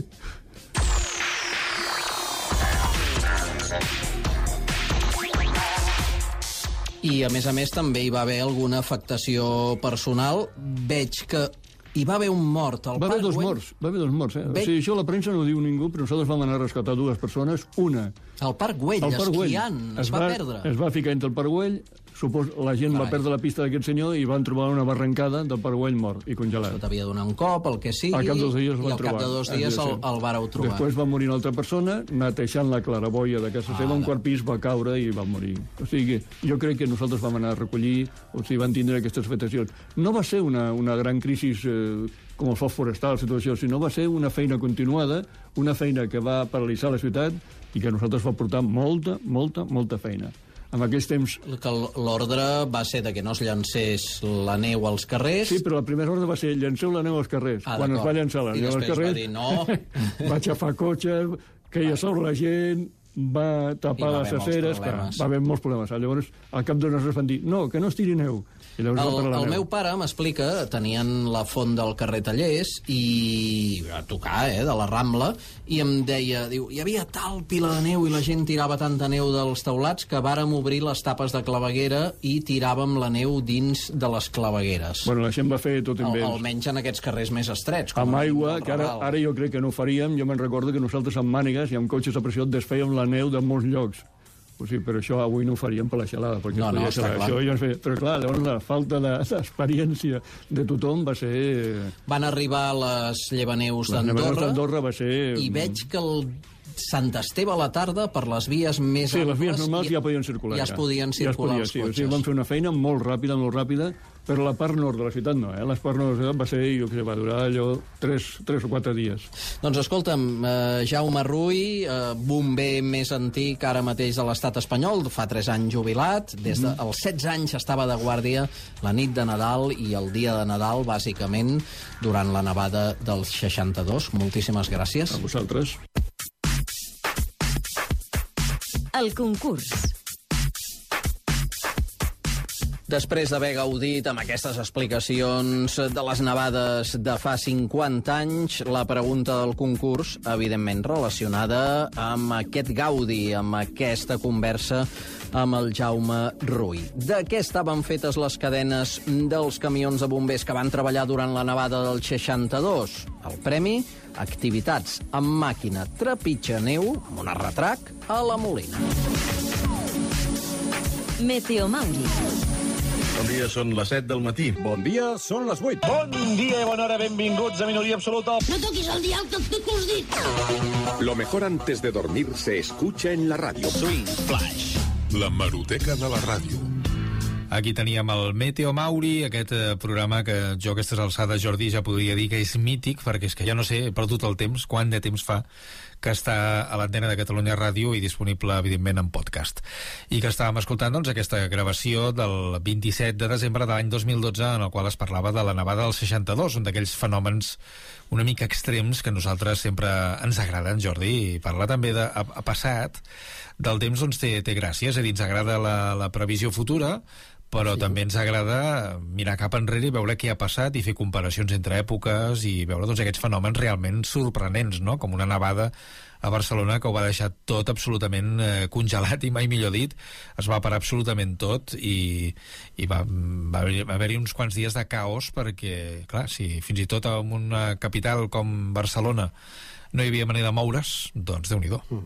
Speaker 19: I, a més a més, també hi va haver alguna afectació personal. Veig que hi va haver un mort al
Speaker 20: va
Speaker 19: Parc
Speaker 20: haver dos
Speaker 19: Güell.
Speaker 20: morts, va haver dos morts, eh?
Speaker 19: Ve...
Speaker 20: O sigui, això la premsa no ho diu ningú, però nosaltres vam anar a rescatar dues persones. Una...
Speaker 19: El Parc Güell,
Speaker 20: el Parc
Speaker 19: esquiant,
Speaker 20: Güell.
Speaker 19: es va, va perdre.
Speaker 20: Es va ficar entre el Parc Güell, supos, la gent Carai. va perdre la pista d'aquest senyor i van trobar una barrancada del Parc Güell mort i congelat.
Speaker 19: Això t'havia donat un cop, el que sigui,
Speaker 20: al cap dos dies
Speaker 19: i al cap de dos dies el, el vareu trobar.
Speaker 20: Després va morir una altra persona, netejant la claraboia de casa ah, seva, un quart pis va caure i va morir. O sigui, jo crec que nosaltres vam anar a recollir, o sigui, van tindre aquestes afectacions. No va ser una, una gran crisi eh, com els focs forestals i tot això, sinó va ser una feina continuada, una feina que va paralitzar la ciutat i que a nosaltres va portar molta, molta, molta feina. En aquells temps...
Speaker 19: Que l'ordre va ser de que no es llancés la neu als carrers...
Speaker 20: Sí, però la primera ordre va ser llanceu la neu als carrers.
Speaker 19: Ah,
Speaker 20: quan es va llançar la neu als carrers...
Speaker 19: I després va dir no...
Speaker 20: va aixafar cotxes, queia sobre la gent, va tapar les aceres... Va haver molts problemes. Llavors, al cap d'unes hores van dir no, que no es tiri neu.
Speaker 19: El, el meu pare m'explica, tenien la font del carrer Tallers i a tocar, eh, de la Rambla, i em deia, diu, hi havia tal pila de neu i la gent tirava tanta neu dels teulats que vàrem obrir les tapes de claveguera i tiràvem la neu dins de les clavegueres.
Speaker 20: Bueno, la gent va fer tot invents.
Speaker 19: Al, almenys en aquests carrers més estrets.
Speaker 20: Amb aigua, que ara, ara jo crec que no ho faríem. Jo me'n recordo que nosaltres amb mànigues i amb cotxes a pressió desfèiem la neu de molts llocs. Pues sí, però això avui no ho faríem per la xalada, perquè
Speaker 19: no, no,
Speaker 20: està clar. Això ja feia... Però clar, llavors la falta d'experiència de tothom va ser...
Speaker 19: Van arribar les llevaneus
Speaker 20: d'Andorra va ser...
Speaker 19: I veig que el Sant Esteve a la tarda, per les vies més
Speaker 20: sí, les vies normals ja podien circular.
Speaker 19: Ja es podien circular ja es podia, els
Speaker 20: sí,
Speaker 19: cotxes.
Speaker 20: Sí, van fer una feina molt ràpida, molt ràpida, però la part nord de la ciutat no, eh? La part nord de la ciutat va ser, jo què sé, va durar allò tres, tres o quatre dies.
Speaker 19: Doncs escolta'm, eh, Jaume Rull, eh, bomber més antic ara mateix de l'estat espanyol, fa tres anys jubilat, des dels mm. setze anys estava de guàrdia la nit de Nadal i el dia de Nadal, bàsicament, durant la nevada del seixanta-dos. Moltíssimes gràcies.
Speaker 20: A vosaltres.
Speaker 7: El concurs.
Speaker 19: Després d'haver gaudit amb aquestes explicacions de les nevades de fa cinquanta anys, la pregunta del concurs, evidentment relacionada amb aquest gaudi, amb aquesta conversa amb el Jaume Rull. De què estaven fetes les cadenes dels camions de bombers que van treballar durant la nevada del seixanta-dos? El premi? Activitats amb màquina trepitja neu, amb un arretrac, a la Molina.
Speaker 7: Meteomauri.
Speaker 21: Bon dia, són les set del matí.
Speaker 22: Bon dia, són les vuit.
Speaker 21: Bon dia i bona hora, benvinguts a Minoria Absoluta.
Speaker 23: No toquis el dial, que et pico els dits.
Speaker 22: Lo mejor antes de dormir se escucha en la radio.
Speaker 21: Swing Flash.
Speaker 4: La Hemeroteca de la ràdio.
Speaker 5: Aquí teníem el Meteo Mauri, aquest eh, programa que jo a aquestes alçades, Jordi, ja podria dir que és mític, perquè és que ja no sé, he perdut el temps, quant de temps fa que està a l'antena de Catalunya Ràdio i disponible, evidentment, en podcast. I que estàvem escoltant, doncs, aquesta gravació del vint-i-set de desembre de l'any dos mil dotze, en el qual es parlava de la nevada del seixanta-dos, un d'aquells fenòmens una mica extrems que a nosaltres sempre ens agraden, Jordi, i parlar també de a, a passat del temps, doncs, té, té gràcia, és a dir, ens agrada la, la previsió futura, però sí. També ens agrada mirar cap enrere i veure què ha passat i fer comparacions entre èpoques i veure doncs, aquests fenòmens realment sorprenents, no? Com una nevada a Barcelona que ho va deixar tot absolutament eh, congelat i mai millor dit, es va parar absolutament tot i, i va, va haver-hi uns quants dies de caos perquè, clar, si fins i tot en una capital com Barcelona no hi havia manera de moure's, doncs Déu-n'hi-do. Mm.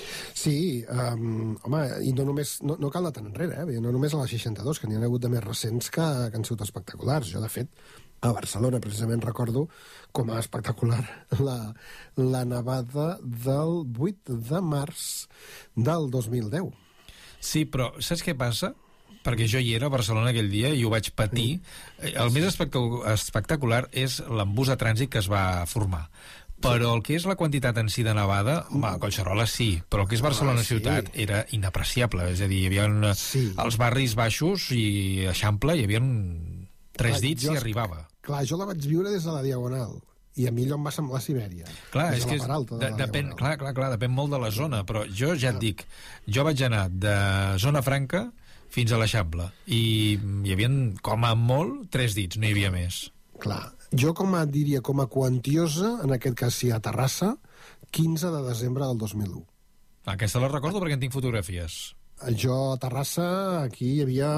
Speaker 6: Sí, um, home, i no només, no, no cal anar tan enrere, eh? No només a la seixanta-dos, que n'hi ha hagut de més recents que, que han sigut espectaculars. Jo, de fet, a Barcelona, precisament, recordo com a espectacular la, la nevada del vuit de març del dos mil deu.
Speaker 5: Sí, però saps què passa? Perquè jo hi era a Barcelona aquell dia i ho vaig patir. El més espectacular és l'embús de trànsit que es va formar. Però el que és la quantitat en si de nevada, home, a Collserola sí, però el que és Barcelona ah, sí. ciutat era inapreciable, és a dir, hi havia una, sí. els barris baixos i Eixample hi havia tres dits i arribava.
Speaker 6: Clar, jo la vaig viure des de la Diagonal, i a mi allò em va semblar Sibèria.
Speaker 5: Clar, és que és, de, de depèn, clar, clar, clar, depèn molt de la zona, però jo ja et dic, jo vaig anar de Zona Franca fins a l'Eixample, i hi havia com a molt tres dits, no hi havia més.
Speaker 6: Clar, jo com a, diria, com a quantiosa, en aquest cas sí, a Terrassa, quinze de desembre del dos mil u.
Speaker 5: Aquesta la recordo perquè en tinc fotografies.
Speaker 6: Jo a Terrassa, aquí hi havia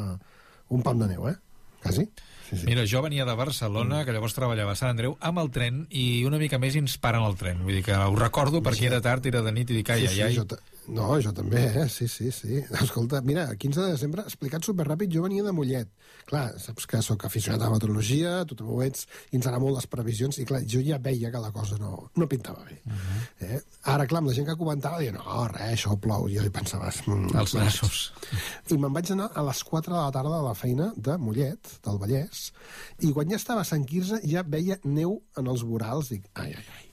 Speaker 6: un pam de neu, eh? Quasi. Sí, sí.
Speaker 5: Mira, jo venia de Barcelona, que llavors treballava a Sant Andreu, amb el tren, i una mica més ens paren el tren. Vull dir que ho recordo perquè sí. Era tard, era de nit, i dic, ai,
Speaker 6: sí, sí,
Speaker 5: ai, ai.
Speaker 6: Jo no, jo també, eh? Sí, sí, sí. Escolta, mira, quinze de desembre, explicat superràpid, jo venia de Mollet. Clar, saps que sóc aficionat a la meteorologia, tothom ho ets, i ens anava molt les previsions, i clar, jo ja veia que la cosa no, no pintava bé. Uh -huh. eh? Ara, clar, amb la gent que comentava, deia, no, res, això plou, i jo hi pensava... Mm,
Speaker 5: Els nassos.
Speaker 6: I me'n vaig anar a les quatre de la tarda de la feina de Mollet, del Vallès, i quan ja estava a Sant Quirze ja veia neu en els vorals, dic, ai, ai, ai.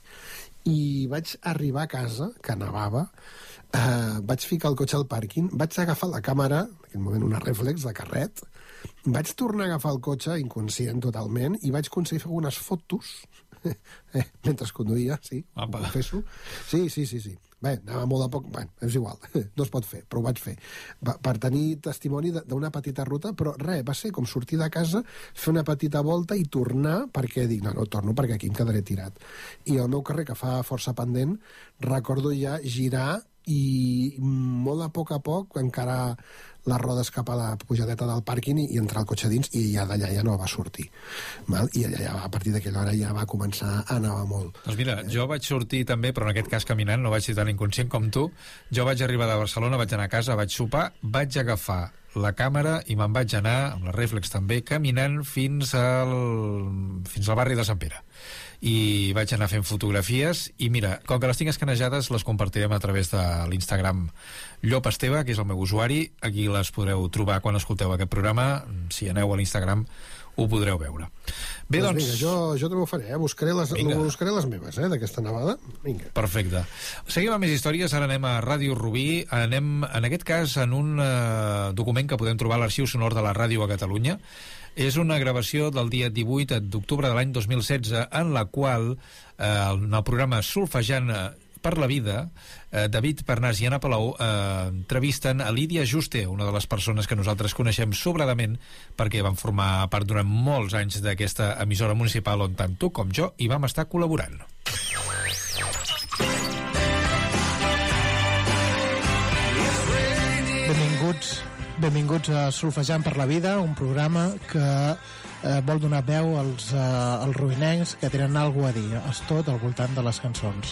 Speaker 6: I vaig arribar a casa, que nevava, Uh, vaig ficar el cotxe al pàrquing, vaig agafar la càmera, en aquell moment una reflex de carret, vaig tornar a agafar el cotxe inconscient totalment i vaig aconseguir fer algunes fotos eh, mentre conduïa, sí, ho confesso. Sí, sí, sí, sí. Bé, anava molt a poc... Bé, és igual, no es pot fer, però ho vaig fer. Va, per tenir testimoni d'una petita ruta, però res, va ser com sortir de casa, fer una petita volta i tornar, perquè dic, no, no torno perquè aquí em quedaré tirat. I el meu carrer, que fa força pendent, recordo ja girar i molt a poc a poc encara les rodes cap a la pujadeta del pàrquing i, i entrar el cotxe dins, i ja d'allà ja no va sortir. Val? I allà ja va, a partir d'aquella hora ja va començar a nevar molt.
Speaker 5: Doncs mira, jo vaig sortir també, però en aquest cas caminant, no vaig ser tan inconscient com tu. Jo vaig arribar de Barcelona, vaig anar a casa, vaig sopar, vaig agafar la càmera i me'n vaig anar, amb la Reflex també, caminant fins al, fins al barri de Sant Pere. I vaig anar fent fotografies i mira, com que les tinc escanejades les compartirem a través de l'Instagram Llop Esteve, que és el meu usuari. Aquí les podreu trobar quan escolteu aquest programa. Si aneu a l'Instagram ho podreu veure. Bé, doncs...
Speaker 6: Vinga, jo, jo també ho faré, eh? buscaré, les, buscaré les meves, eh, d'aquesta nevada. Vinga.
Speaker 5: Perfecte. Seguim amb més històries, ara anem a Ràdio Rubí, anem, en aquest cas, en un uh, document que podem trobar a l'Arxiu Sonor de la Ràdio a Catalunya. És una gravació del dia divuit d'octubre de l'any dos mil setze, en la qual, eh, en el programa Solfejant per la vida, eh, David Pernàs i Anna Palau eh, entrevisten a Lídia Juste, una de les persones que nosaltres coneixem sobradament perquè van formar part durant molts anys d'aquesta emissora municipal on tant tu com jo hi vam estar col·laborant.
Speaker 1: Benvinguts, benvinguts a Solfejant per la vida, un programa que eh, vol donar veu als, eh, als rubinencs que tenen alguna a dir, és tot al voltant de les cançons.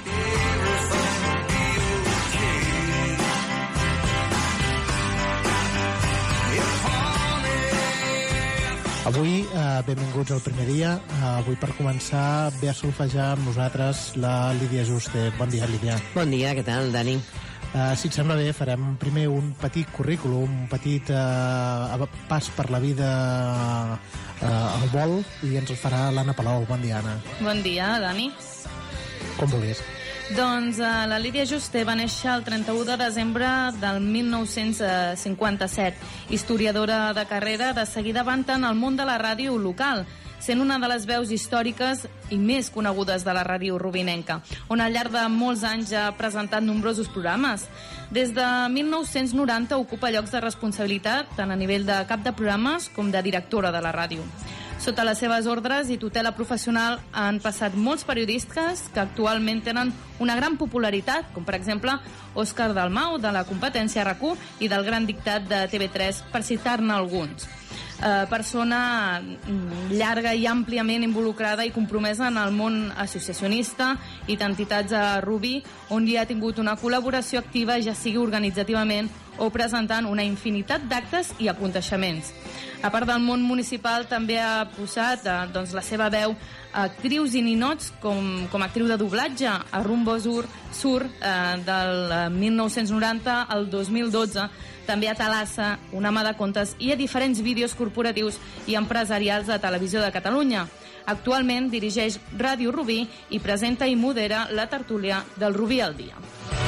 Speaker 1: Avui, eh, benvinguts al primer dia. Eh, avui, per començar, ve a solfejar amb nosaltres la Lídia Juste. Bon dia, Lídia.
Speaker 2: Bon dia, què tal, Dani?
Speaker 1: Eh, si et sembla bé, farem primer un petit currículum, un petit eh, pas per la vida eh, al vol, i ens el farà l'Anna Palau. Bon dia, Anna.
Speaker 8: Bon dia, Dani.
Speaker 1: Com vulguis.
Speaker 8: Doncs uh, la Lídia Juste va néixer el trenta-u de desembre del mil nou-cents cinquanta-set. Historiadora de carrera, de seguida va entrar en el món de la ràdio local, sent una de les veus històriques i més conegudes de la ràdio rubinenca, on al llarg de molts anys ha presentat nombrosos programes. Des de mil nou-cents noranta ocupa llocs de responsabilitat tant a nivell de cap de programes com de directora de la ràdio. Sota les seves ordres i tutela professional han passat molts periodistes que actualment tenen una gran popularitat, com per exemple Òscar Dalmau, de la competència R A C U, i del Gran Dictat de T V tres, per citar-ne alguns. Eh, persona llarga i àmpliament involucrada i compromesa en el món associacionista i d'entitats a Rubí, on hi ha tingut una col·laboració activa, ja sigui organitzativament o presentant una infinitat d'actes i aconteixements. A part del món municipal, també ha posat eh, doncs, la seva veu a actrius i ninots com, com a actriu de doblatge a Rumbo Sur, Sur eh, del mil nou-cents noranta al dos mil dotze, també a Talassa, Una mà de contes i a diferents vídeos corporatius i empresarials de Televisió de Catalunya. Actualment dirigeix Ràdio Rubí i presenta i modera la tertúlia del Rubí al dia.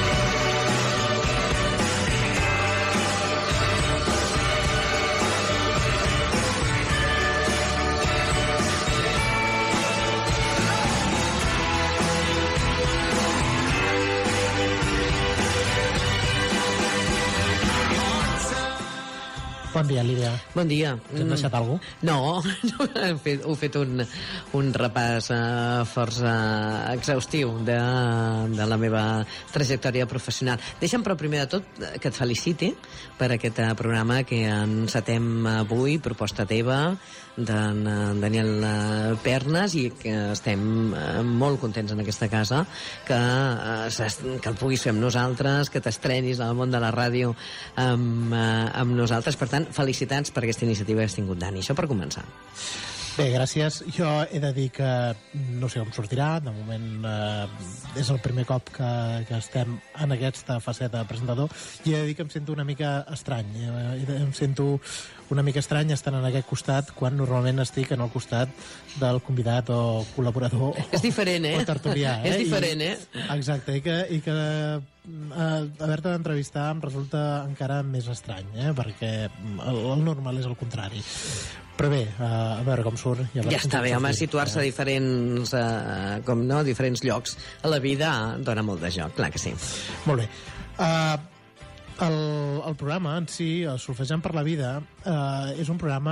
Speaker 1: Bon dia, Lídia.
Speaker 2: Bon dia.
Speaker 1: T'hem deixat alguna cosa?
Speaker 2: No, no he fet, he fet un, un repàs uh, força exhaustiu de, de la meva trajectòria professional. Deixa'm, però, primer de tot, que et feliciti per aquest uh, programa que encetem avui, proposta teva, d'en uh, Daniel uh, Pernas, i que estem uh, molt contents en aquesta casa, que, uh, que el puguis fer amb nosaltres, que t'estrenis al món de la ràdio amb, uh, amb nosaltres. Per tant, felicitats per aquesta iniciativa que has tingut, Dani. Això per començar.
Speaker 1: Bé, gràcies. Jo he de dir que no sé com sortirà. De moment eh, és el primer cop que, que estem en aquesta faceta de presentador, i he de dir que em sento una mica estrany. Eh, em sento una mica estrany estant en aquest costat quan normalment estic en el costat del convidat o col·laborador.
Speaker 2: És diferent, eh?
Speaker 1: O tertulià, eh?
Speaker 2: És diferent, eh?
Speaker 1: I, exacte, i que, i que eh, haver-te d'entrevistar em resulta encara més estrany, eh? Perquè el, el normal és el contrari. Però bé, uh, a veure com surt. I a veure
Speaker 2: ja està bé, home, situar-se a diferents, uh, com no, diferents llocs a la vida dona molt de joc, clar que sí.
Speaker 1: Molt bé. Uh, el, el programa en si, el Solfejant per la vida, uh, és un programa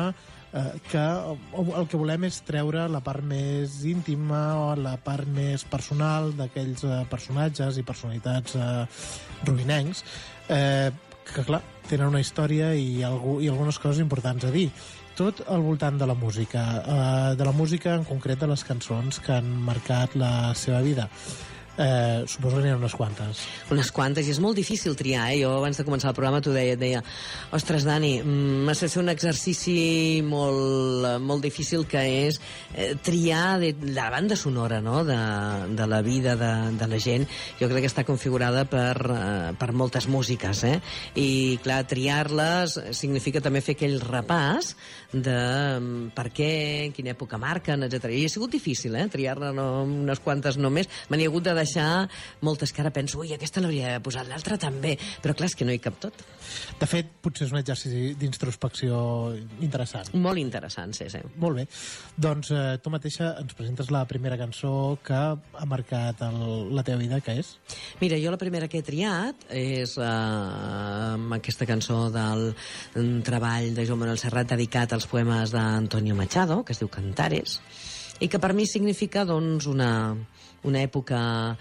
Speaker 1: eh, que el que volem és treure la part més íntima o la part més personal d'aquells eh, personatges i personalitats eh, rubinencs, eh, que clar, tenen una història i, algú, i algunes coses importants a dir. Tot al voltant de la música, eh, de la música en concret de les cançons que han marcat la seva vida. Eh, suposo que n'hi ha unes quantes.
Speaker 2: Unes quantes, i és molt difícil triar, eh? Jo abans de començar el programa t'ho deia, et deia, ostres, Dani, m'ha de ser un exercici molt, molt difícil, que és eh, triar de, la banda sonora, no?, de, de la vida de, de la gent. Jo crec que està configurada per, eh, per moltes músiques, eh? I, clar, triar-les significa també fer aquell repàs de per què, en quina època marquen, etcètera. I ha sigut difícil, eh?, triar-ne no, unes quantes només. Me n'hi ha hagut de deixar moltes que ara penso, ui, aquesta l'hauria d'haver posat, l'altra també, però clar, és que no hi cap tot.
Speaker 1: De fet, potser és un exercici d'introspecció interessant.
Speaker 2: Molt interessant, sí, sí.
Speaker 1: Molt bé. Doncs eh, tu mateixa ens presentes la primera cançó que ha marcat el, la teva vida, que és?
Speaker 2: Mira, jo la primera que he triat és eh, aquesta cançó del treball de Joan Manuel Serrat dedicat als poemes d'Antonio Machado, que es diu Cantares, i que per mi significa, doncs, una... una època,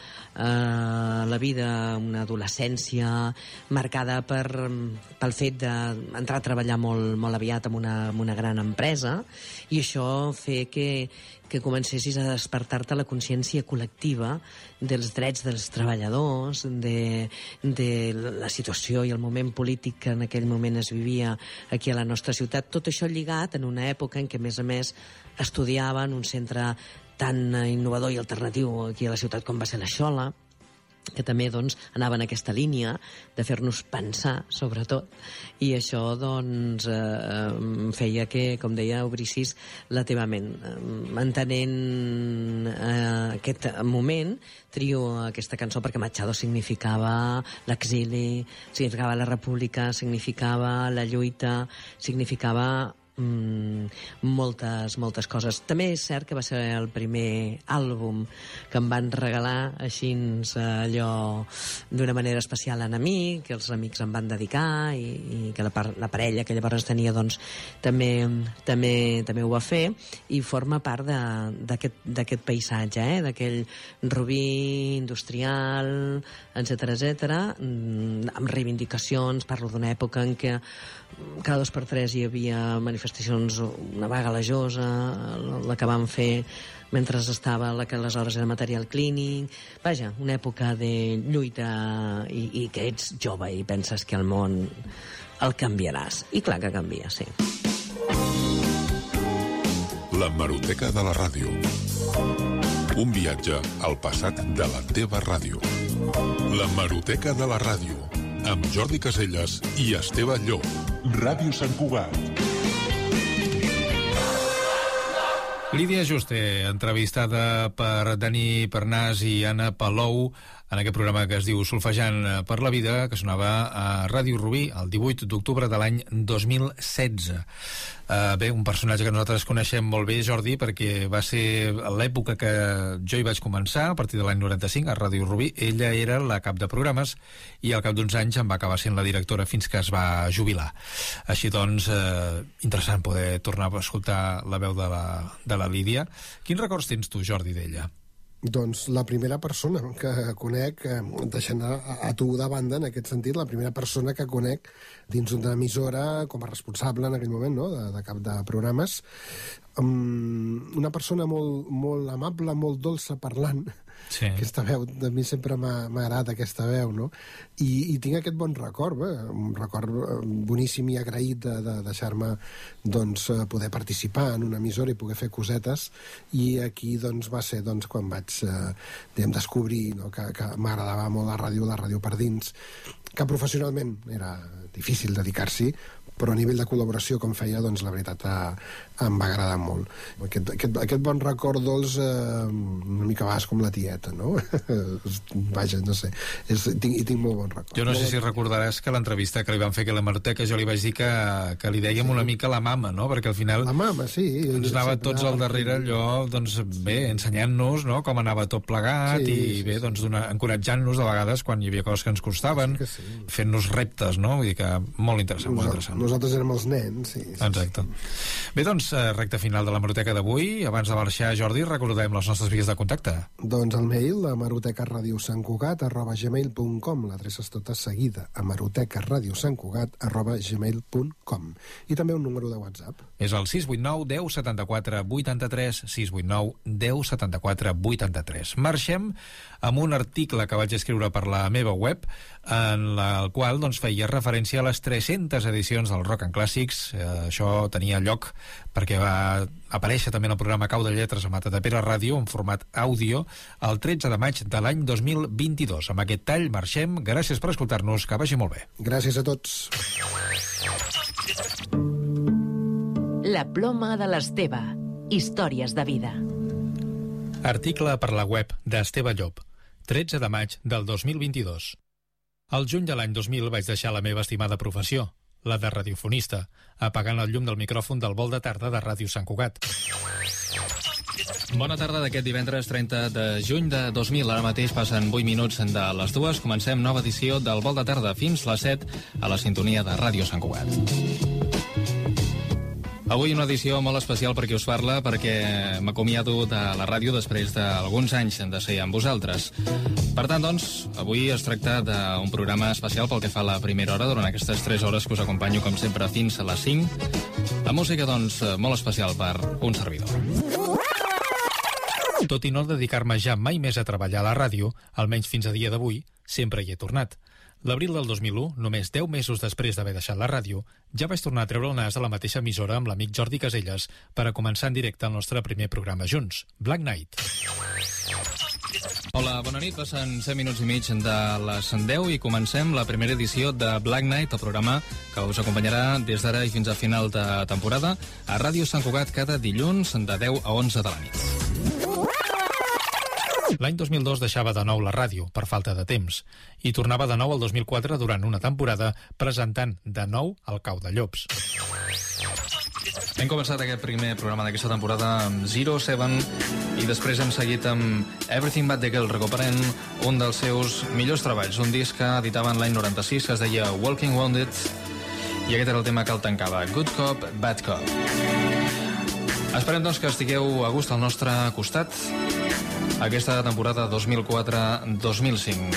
Speaker 2: eh, la vida, una adolescència marcada per, pel fet d'entrar a treballar molt, molt aviat en una, en una gran empresa, i això fer que, que comencessis a despertar-te la consciència col·lectiva dels drets dels treballadors, de, de la situació i el moment polític que en aquell moment es vivia aquí a la nostra ciutat. Tot això lligat en una època en què, a més a més, estudiava en un centre tan innovador i alternatiu aquí a la ciutat com va ser la Xola, que també doncs, anava en aquesta línia de fer-nos pensar, sobretot, i això doncs, eh, feia que, com deia, obrissis la teva ment. Entenent eh, aquest moment, trio aquesta cançó perquè Machado significava l'exili, significava la república, significava la lluita, significava Mm, moltes, moltes coses. També és cert que va ser el primer àlbum que em van regalar així allò d'una manera especial a mi, que els amics em van dedicar i, i que la, la parella que llavors tenia doncs també, també, també ho va fer, i forma part d'aquest paisatge, eh? D'aquell Rubí industrial, etcètera, etcètera, amb reivindicacions. Parlo d'una època en què cada dos per tres hi havia manifestacions, una vaga a la Josa, la que van fer mentre estava la que aleshores era material clínic. Vaja, una època de lluita, i, i que ets jove i penses que el món el canviaràs. I clar que canvia, sí.
Speaker 4: L'hemeroteca de la ràdio. Un viatge al passat de la teva ràdio. L'hemeroteca de la ràdio, amb Jordi Caselles i Esteve Llop. Ràdio Sant Cugat.
Speaker 5: Lídia Juste, entrevistada per Dani Pernàs i Anna Palou en aquest programa que es diu Solfejant per la vida, que sonava a Ràdio Rubí el divuit d'octubre de l'any dos mil setze. Uh, bé, un personatge que nosaltres coneixem molt bé, Jordi, perquè va ser l'època que jo hi vaig començar, a partir de l'any noranta-cinc, a Ràdio Rubí. Ella era la cap de programes i al cap d'uns anys en va acabar sent la directora fins que es va jubilar. Així doncs, eh, interessant poder tornar a escoltar la veu de la, de la Lídia. Quins records tens tu, Jordi, d'ella?
Speaker 6: Doncs la primera persona que conec, deixant a, a tu de banda en aquest sentit, la primera persona que conec dins d'una emissora com a responsable en aquell moment, no?, de, de cap de programes, um, una persona molt, molt amable, molt dolça parlant. Sí. Aquesta veu, a mi sempre m'ha agradat aquesta veu, no? I, i tinc aquest bon record, eh? Un record boníssim i agraït de, de deixar-me doncs, poder participar en una emissora i poder fer cosetes, i aquí doncs, va ser doncs, quan vaig eh, diguem, descobrir, no? que, que m'agradava molt la ràdio, la ràdio per dins, que professionalment era difícil dedicar-s'hi, però a nivell de col·laboració com feia, doncs la veritat eh, em va agradar molt. Aquest, aquest, aquest bon record dolç, eh, una mica vas com la tieta, no? Vaja, no sé, és, tinc, i tinc molt bon record.
Speaker 5: Jo no sé
Speaker 6: molt...
Speaker 5: si recordaràs que l'entrevista que li van fer aquí a l'hemeroteca jo li vaig dir que, que li dèiem sí. una mica la mama, no? Perquè al final
Speaker 6: la mama, sí,
Speaker 5: ens anava tots al darrere allò, doncs bé, ensenyant-nos, no?, com anava tot plegat, sí, i sí, bé, doncs encoratjant-nos de vegades quan hi havia coses que ens costaven, sí, sí. fent-nos reptes, no? Vull dir que molt interessant, molt interessant.
Speaker 6: nosaltres érem els nens. Sí, sí.
Speaker 5: Exacte. Bé, doncs, recte final de la Hemeroteca d'avui. Abans de marxar, Jordi, recordem les nostres vies de contacte.
Speaker 6: Doncs el mail, hemerotecaradiosantcugat arroba gmail punt com. L'adreça és tota seguida, hemerotecaradiosantcugat arroba gmail punt com. I també un número de WhatsApp.
Speaker 5: És el sis vuit nou deu setanta-quatre vuitanta-tres, sis vuit nou deu setanta-quatre vuitanta-tres. Marxem amb un article que vaig escriure per la meva web, en el qual doncs, feia referència a les tres-centes edicions del Rock and Clàssics. Eh, això tenia lloc perquè va aparèixer també en el programa Cau de Lletres a Matadepera Ràdio en format àudio el tretze de maig de l'any dos mil vint-i-dos. Amb aquest tall marxem. Gràcies per escoltar-nos. Que vagi molt bé.
Speaker 6: Gràcies a tots.
Speaker 7: La ploma de l'Esteve. Històries de vida.
Speaker 5: Article per la web d'Esteve Llop. tretze de maig del dos mil vint-i-dos. Al juny de l'any dos mil vaig deixar la meva estimada professió, la de radiofonista, apagant el llum del micròfon del vol de tarda de Ràdio Sant Cugat.
Speaker 9: Bona tarda d'aquest divendres trenta de juny de dos mil. Ara mateix passen vuit minuts de les dues. Comencem nova edició del vol de tarda fins les set a la sintonia de Ràdio Sant Cugat. Avui una edició molt especial per qui us parla, perquè m'acomiado de la ràdio després d'alguns anys de ser amb vosaltres. Per tant, doncs, avui es tracta d'un programa especial pel que fa a la primera hora, durant aquestes tres hores que us acompanyo, com sempre, fins a les cinc. La música, doncs, molt especial per un servidor.
Speaker 5: Tot i no dedicar-me ja mai més a treballar a la ràdio, almenys fins a dia d'avui, sempre hi he tornat. L'abril del dos mil u, només deu mesos després d'haver deixat la ràdio, ja vaig tornar a treure el nas a la mateixa emissora amb l'amic Jordi Caselles per a començar en directe el nostre primer programa junts, Black Knight.
Speaker 9: Hola, bona nit. Passen set minuts i mig de les deu i comencem la primera edició de Black Knight, el programa que us acompanyarà des d'ara i fins a final de temporada a Ràdio Sant Cugat cada dilluns de deu a onze de la nit.
Speaker 5: L'any dos mil dos deixava de nou la ràdio, per falta de temps, i tornava de nou el dos mil quatre durant una temporada presentant de nou el Cau de Llops.
Speaker 9: Hem començat aquest primer programa d'aquesta temporada amb Zero Seven i després hem seguit amb Everything But The Girl, recuperant un dels seus millors treballs, un disc que editaven l'any noranta-sis que es deia Walking Wounded, i aquest era el tema que el tancava, Good Cop, Bad Cop. Esperem doncs que estigueu a gust al nostre costat aquesta temporada dos mil quatre dos mil cinc.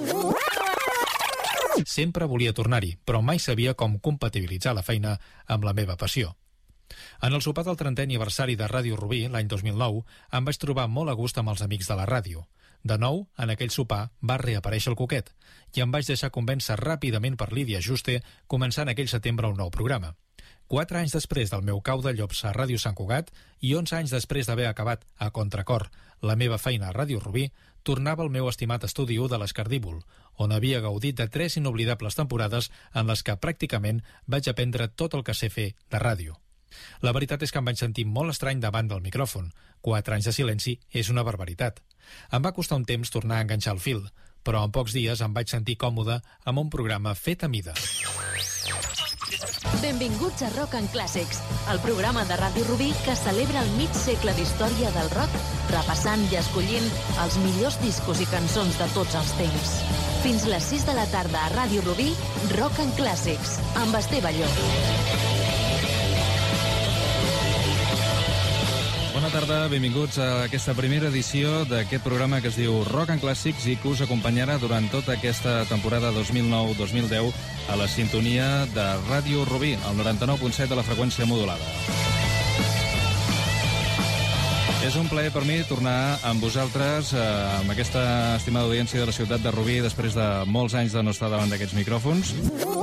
Speaker 5: Sempre volia tornar-hi, però mai sabia com compatibilitzar la feina amb la meva passió. En el sopar del trentè aniversari de Ràdio Rubí, l'any dos mil nou, em vaig trobar molt a gust amb els amics de la ràdio. De nou, en aquell sopar, va reaparèixer el Coquet, i em vaig deixar convèncer ràpidament per Lídia Juste, començant aquell setembre un nou programa. Quatre anys després del meu Cau de Llops a Ràdio Sant Cugat i onze anys després d'haver acabat a contracor la meva feina a Ràdio Rubí, tornava al meu estimat estudi u de l'Escardíbol, on havia gaudit de tres inoblidables temporades en les que pràcticament vaig aprendre tot el que sé fer de ràdio. La veritat és que em vaig sentir molt estrany davant del micròfon. Quatre anys de silenci és una barbaritat. Em va costar un temps tornar a enganxar el fil, però en pocs dies em vaig sentir còmode amb un programa fet a mida.
Speaker 7: Benvinguts a Rock and Classics, el programa de Ràdio Rubí que celebra el mig segle d'història del rock, repassant i escollint els millors discos i cançons de tots els temps. Fins les sis de la tarda a Ràdio Rubí, Rock and Classics, amb Esteve Llop.
Speaker 9: Bona tarda, benvinguts a aquesta primera edició d'aquest programa que es diu Rock and Classics i que us acompanyarà durant tota aquesta temporada dos mil nou dos mil deu a la sintonia de Ràdio Rubí, al noranta-nou punt set de la freqüència modulada. És un plaer per mi tornar amb vosaltres, eh, amb aquesta estimada audiència de la ciutat de Rubí, després de molts anys de no estar davant d'aquests micròfons.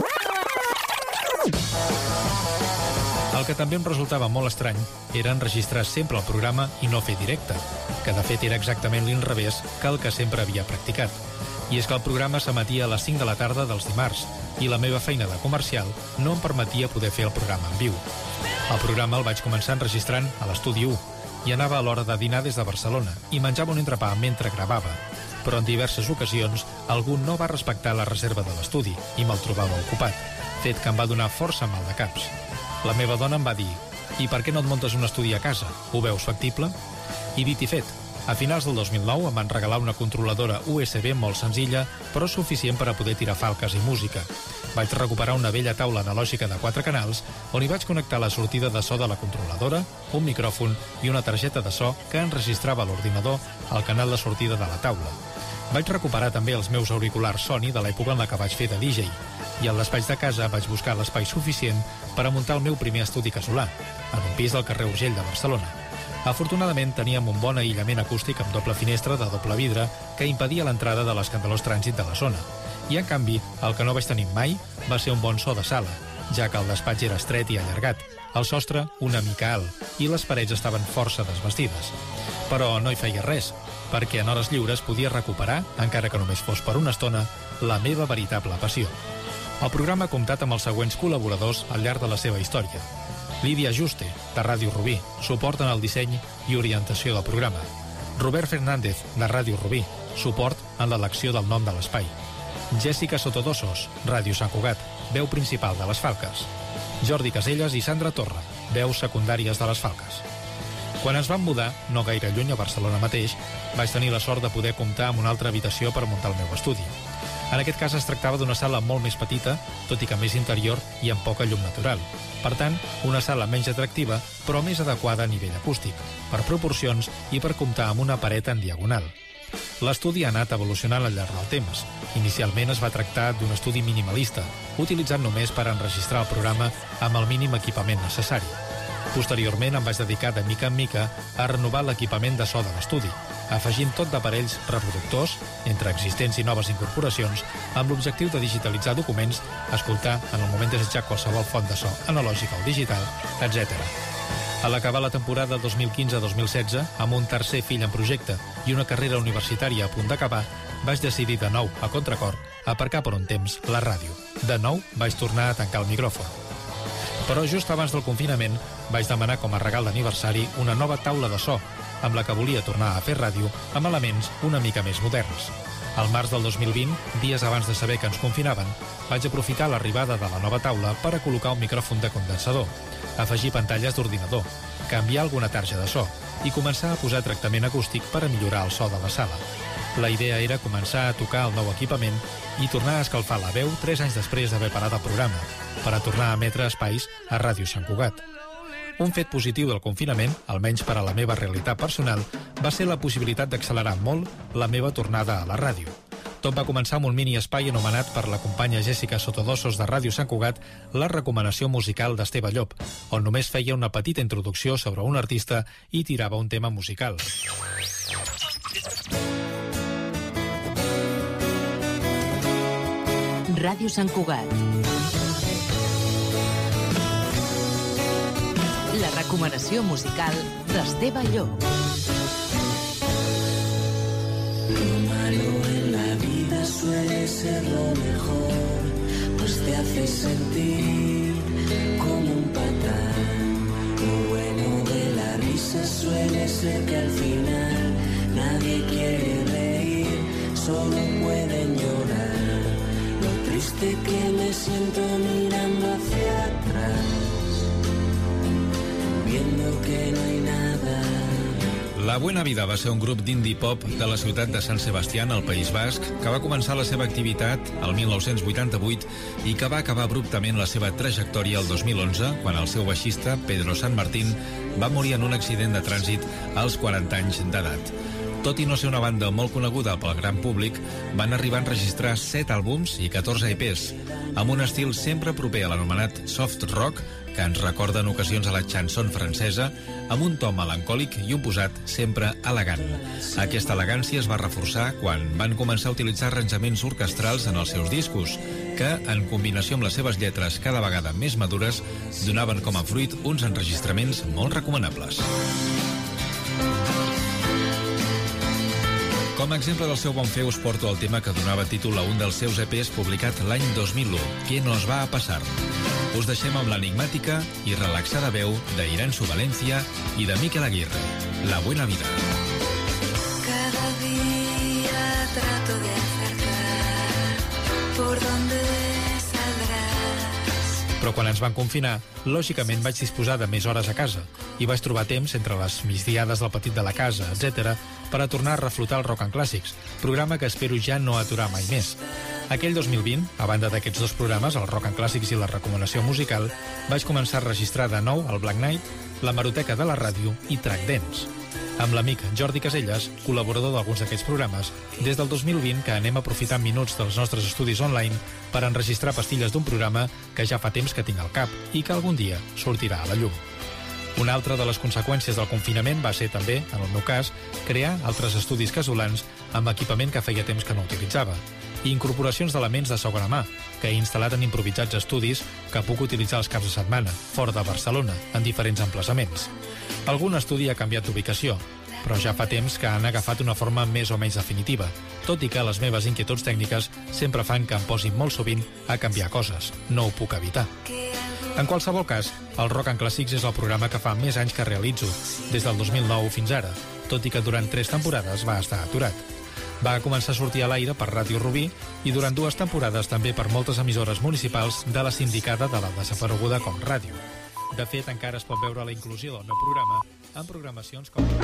Speaker 5: El que també em resultava molt estrany era enregistrar sempre el programa i no fer directe, que de fet era exactament l'inrevés que el que sempre havia practicat. I és que el programa s'emetia a les cinc de la tarda dels dimarts i la meva feina de comercial no em permetia poder fer el programa en viu. El programa el vaig començar enregistrant a l'estudi u i anava a l'hora de dinar des de Barcelona i menjava un entrepà mentre gravava, però en diverses ocasions algú no va respectar la reserva de l'estudi i me'l trobava ocupat, fet que em va donar força mal de caps. La meva dona em va dir: «I per què no et montes un estudi a casa? Ho veus factible?» I dit i fet, A finals del dos mil nou em van regalar una controladora U S B molt senzilla, però suficient per a poder tirar falques i música. Vaig recuperar una vella taula analògica de quatre canals on hi vaig connectar la sortida de so de la controladora, un micròfon i una targeta de so que enregistrava a l'ordinador al canal de sortida de la taula. Vaig recuperar també els meus auriculars Sony de l'època en la que vaig fer de D J, i al despatx de casa vaig buscar l'espai suficient per a muntar el meu primer estudi casolà, en un pis del carrer Urgell de Barcelona. Afortunadament teníem un bon aïllament acústic amb doble finestra de doble vidre que impedia l'entrada de l'escandalós trànsit de la zona. I, en canvi, el que no vaig tenir mai va ser un bon so de sala, ja que el despatx era estret i allargat, el sostre una mica alt, i les parets estaven força desvestides. Però no hi feia res, perquè en hores lliures podia recuperar, encara que només fos per una estona, la meva veritable passió. El programa ha comptat amb els següents col·laboradors al llarg de la seva història. Lídia Juste, de Ràdio Rubí, suport en el disseny i orientació del programa. Robert Fernández, de Ràdio Rubí, suport en l'elecció del nom de l'espai. Jessica Sotodosos, Ràdio Sant Cugat, veu principal de les Falques. Jordi Casellas i Sandra Torra, veus secundàries de les Falques. Quan ens vam mudar, no gaire lluny a Barcelona mateix, vaig tenir la sort de poder comptar amb una altra habitació per muntar el meu estudi. En aquest cas es tractava d'una sala molt més petita, tot i que més interior i amb poca llum natural. Per tant, una sala menys atractiva, però més adequada a nivell acústic, per proporcions i per comptar amb una paret en diagonal. L'estudi ha anat evolucionant al llarg del temps. Inicialment es va tractar d'un estudi minimalista, utilitzat només per enregistrar el programa amb el mínim equipament necessari. Posteriorment em vaig dedicar de mica en mica a renovar l'equipament de so de l'estudi, afegint tot d'aparells reproductors, entre existents i noves incorporacions, amb l'objectiu de digitalitzar documents, escoltar en el moment desitjat qualsevol font de so analògica o digital, etcètera. A l'acabar la temporada dos mil quinze dos mil setze, amb un tercer fill en projecte i una carrera universitària a punt d'acabar, vaig decidir de nou, a contracor, aparcar per un temps la ràdio. De nou vaig tornar a tancar el micròfon. Però just abans del confinament vaig demanar com a regal d'aniversari una nova taula de so, amb la que volia tornar a fer ràdio amb elements una mica més moderns. Al març del dos mil vint, dies abans de saber que ens confinaven, vaig aprofitar l'arribada de la nova taula per a col·locar un micròfon de condensador, afegir pantalles d'ordinador, canviar alguna tarja de so i començar a posar tractament acústic per a millorar el so de la sala. La idea era començar a tocar el nou equipament i tornar a escalfar la veu tres anys després d'haver parat el programa, per a tornar a emetre espais a Ràdio Sant Cugat. Un fet positiu del confinament, almenys per a la meva realitat personal, va ser la possibilitat d'accelerar molt la meva tornada a la ràdio. Tot va començar amb un mini espai anomenat per la companya Jessica Sotodosos de Ràdio Sant Cugat la recomanació musical d'Esteve Llop, on només feia una petita introducció sobre un artista i tirava un tema musical.
Speaker 7: Ràdio Sant Cugat. La recomanació musical d'Esteve Llop.
Speaker 10: Lo malo en la vida suele ser lo mejor, pues te hace sentir como un patán. Lo bueno de la risa suele ser que al final nadie quiere reír, solo pueden llorar. Lo triste que me siento mirando hacia atrás, viendo que no hay nada.
Speaker 5: La Buena Vida va ser un grup d'indie pop de la ciutat de Sant Sebastián, al País Basc, que va començar la seva activitat el mil nou-cents vuitanta-vuit i que va acabar abruptament la seva trajectòria el dos mil onze, quan el seu baixista, Pedro San Martín, va morir en un accident de trànsit als quaranta anys d'edat. Tot i no ser una banda molt coneguda pel gran públic, van arribar a enregistrar set àlbums i catorze E Pes, amb un estil sempre proper a l'anomenat soft rock, que ens recorda en ocasions a la chanson francesa, amb un to melancòlic i un posat sempre elegant. Aquesta elegància es va reforçar quan van començar a utilitzar arranjaments orquestrals en els seus discos, que, en combinació amb les seves lletres cada vegada més madures, donaven com a fruit uns enregistraments molt recomanables. Com a exemple del seu bon fer us porto el tema que donava títol a un dels seus E Pes publicat l'any dos mil u, ¿Qué nos va a pasar? Us deixem amb l'enigmàtica i relaxada veu d'Iranzu Valencia i de Miquel Aguirre, La Buena Vida.
Speaker 10: Cada día trato de acertar por donde saldrás.
Speaker 5: Però quan ens van confinar, lògicament vaig disposar de més hores a casa i vaig trobar temps entre les migdiades del petit de la casa, etcètera, per a tornar a reflotar el Rock and Classics, programa que espero ja no aturar mai més. Aquell dos mil vint, a banda d'aquests dos programes, el Rock and Classics i la recomanació musical, vaig començar a registrar de nou el Black Knight, la Hemeroteca de la Ràdio i Track Dance. Amb l'amic Jordi Caselles, col·laborador d'alguns d'aquests programes, des del dos mil vint que anem aprofitant minuts dels nostres estudis online per enregistrar pastilles d'un programa que ja fa temps que tinc al cap i que algun dia sortirà a la llum. Una altra de les conseqüències del confinament va ser també, en el meu cas, crear altres estudis casolans amb equipament que feia temps que no utilitzava i incorporacions d'elements de segona mà que he instal·lat en improvisats estudis que puc utilitzar els caps de setmana, fora de Barcelona, en diferents emplaçaments. Algun estudi ha canviat d'ubicació, però ja fa temps que han agafat una forma més o menys definitiva, tot i que les meves inquietuds tècniques sempre fan que em posin molt sovint a canviar coses. No ho puc evitar. En qualsevol cas, el Rock and Classics és el programa que fa més anys que realitzo, des del dos mil nou fins ara, tot i que durant tres temporades va estar aturat. Va començar a sortir a l'aire per Ràdio Rubí i durant dues temporades també per moltes emissores municipals de la sindicada de la desapareguda Com Ràdio. De fet, encara es pot veure la inclusió del meu programa en programacions com...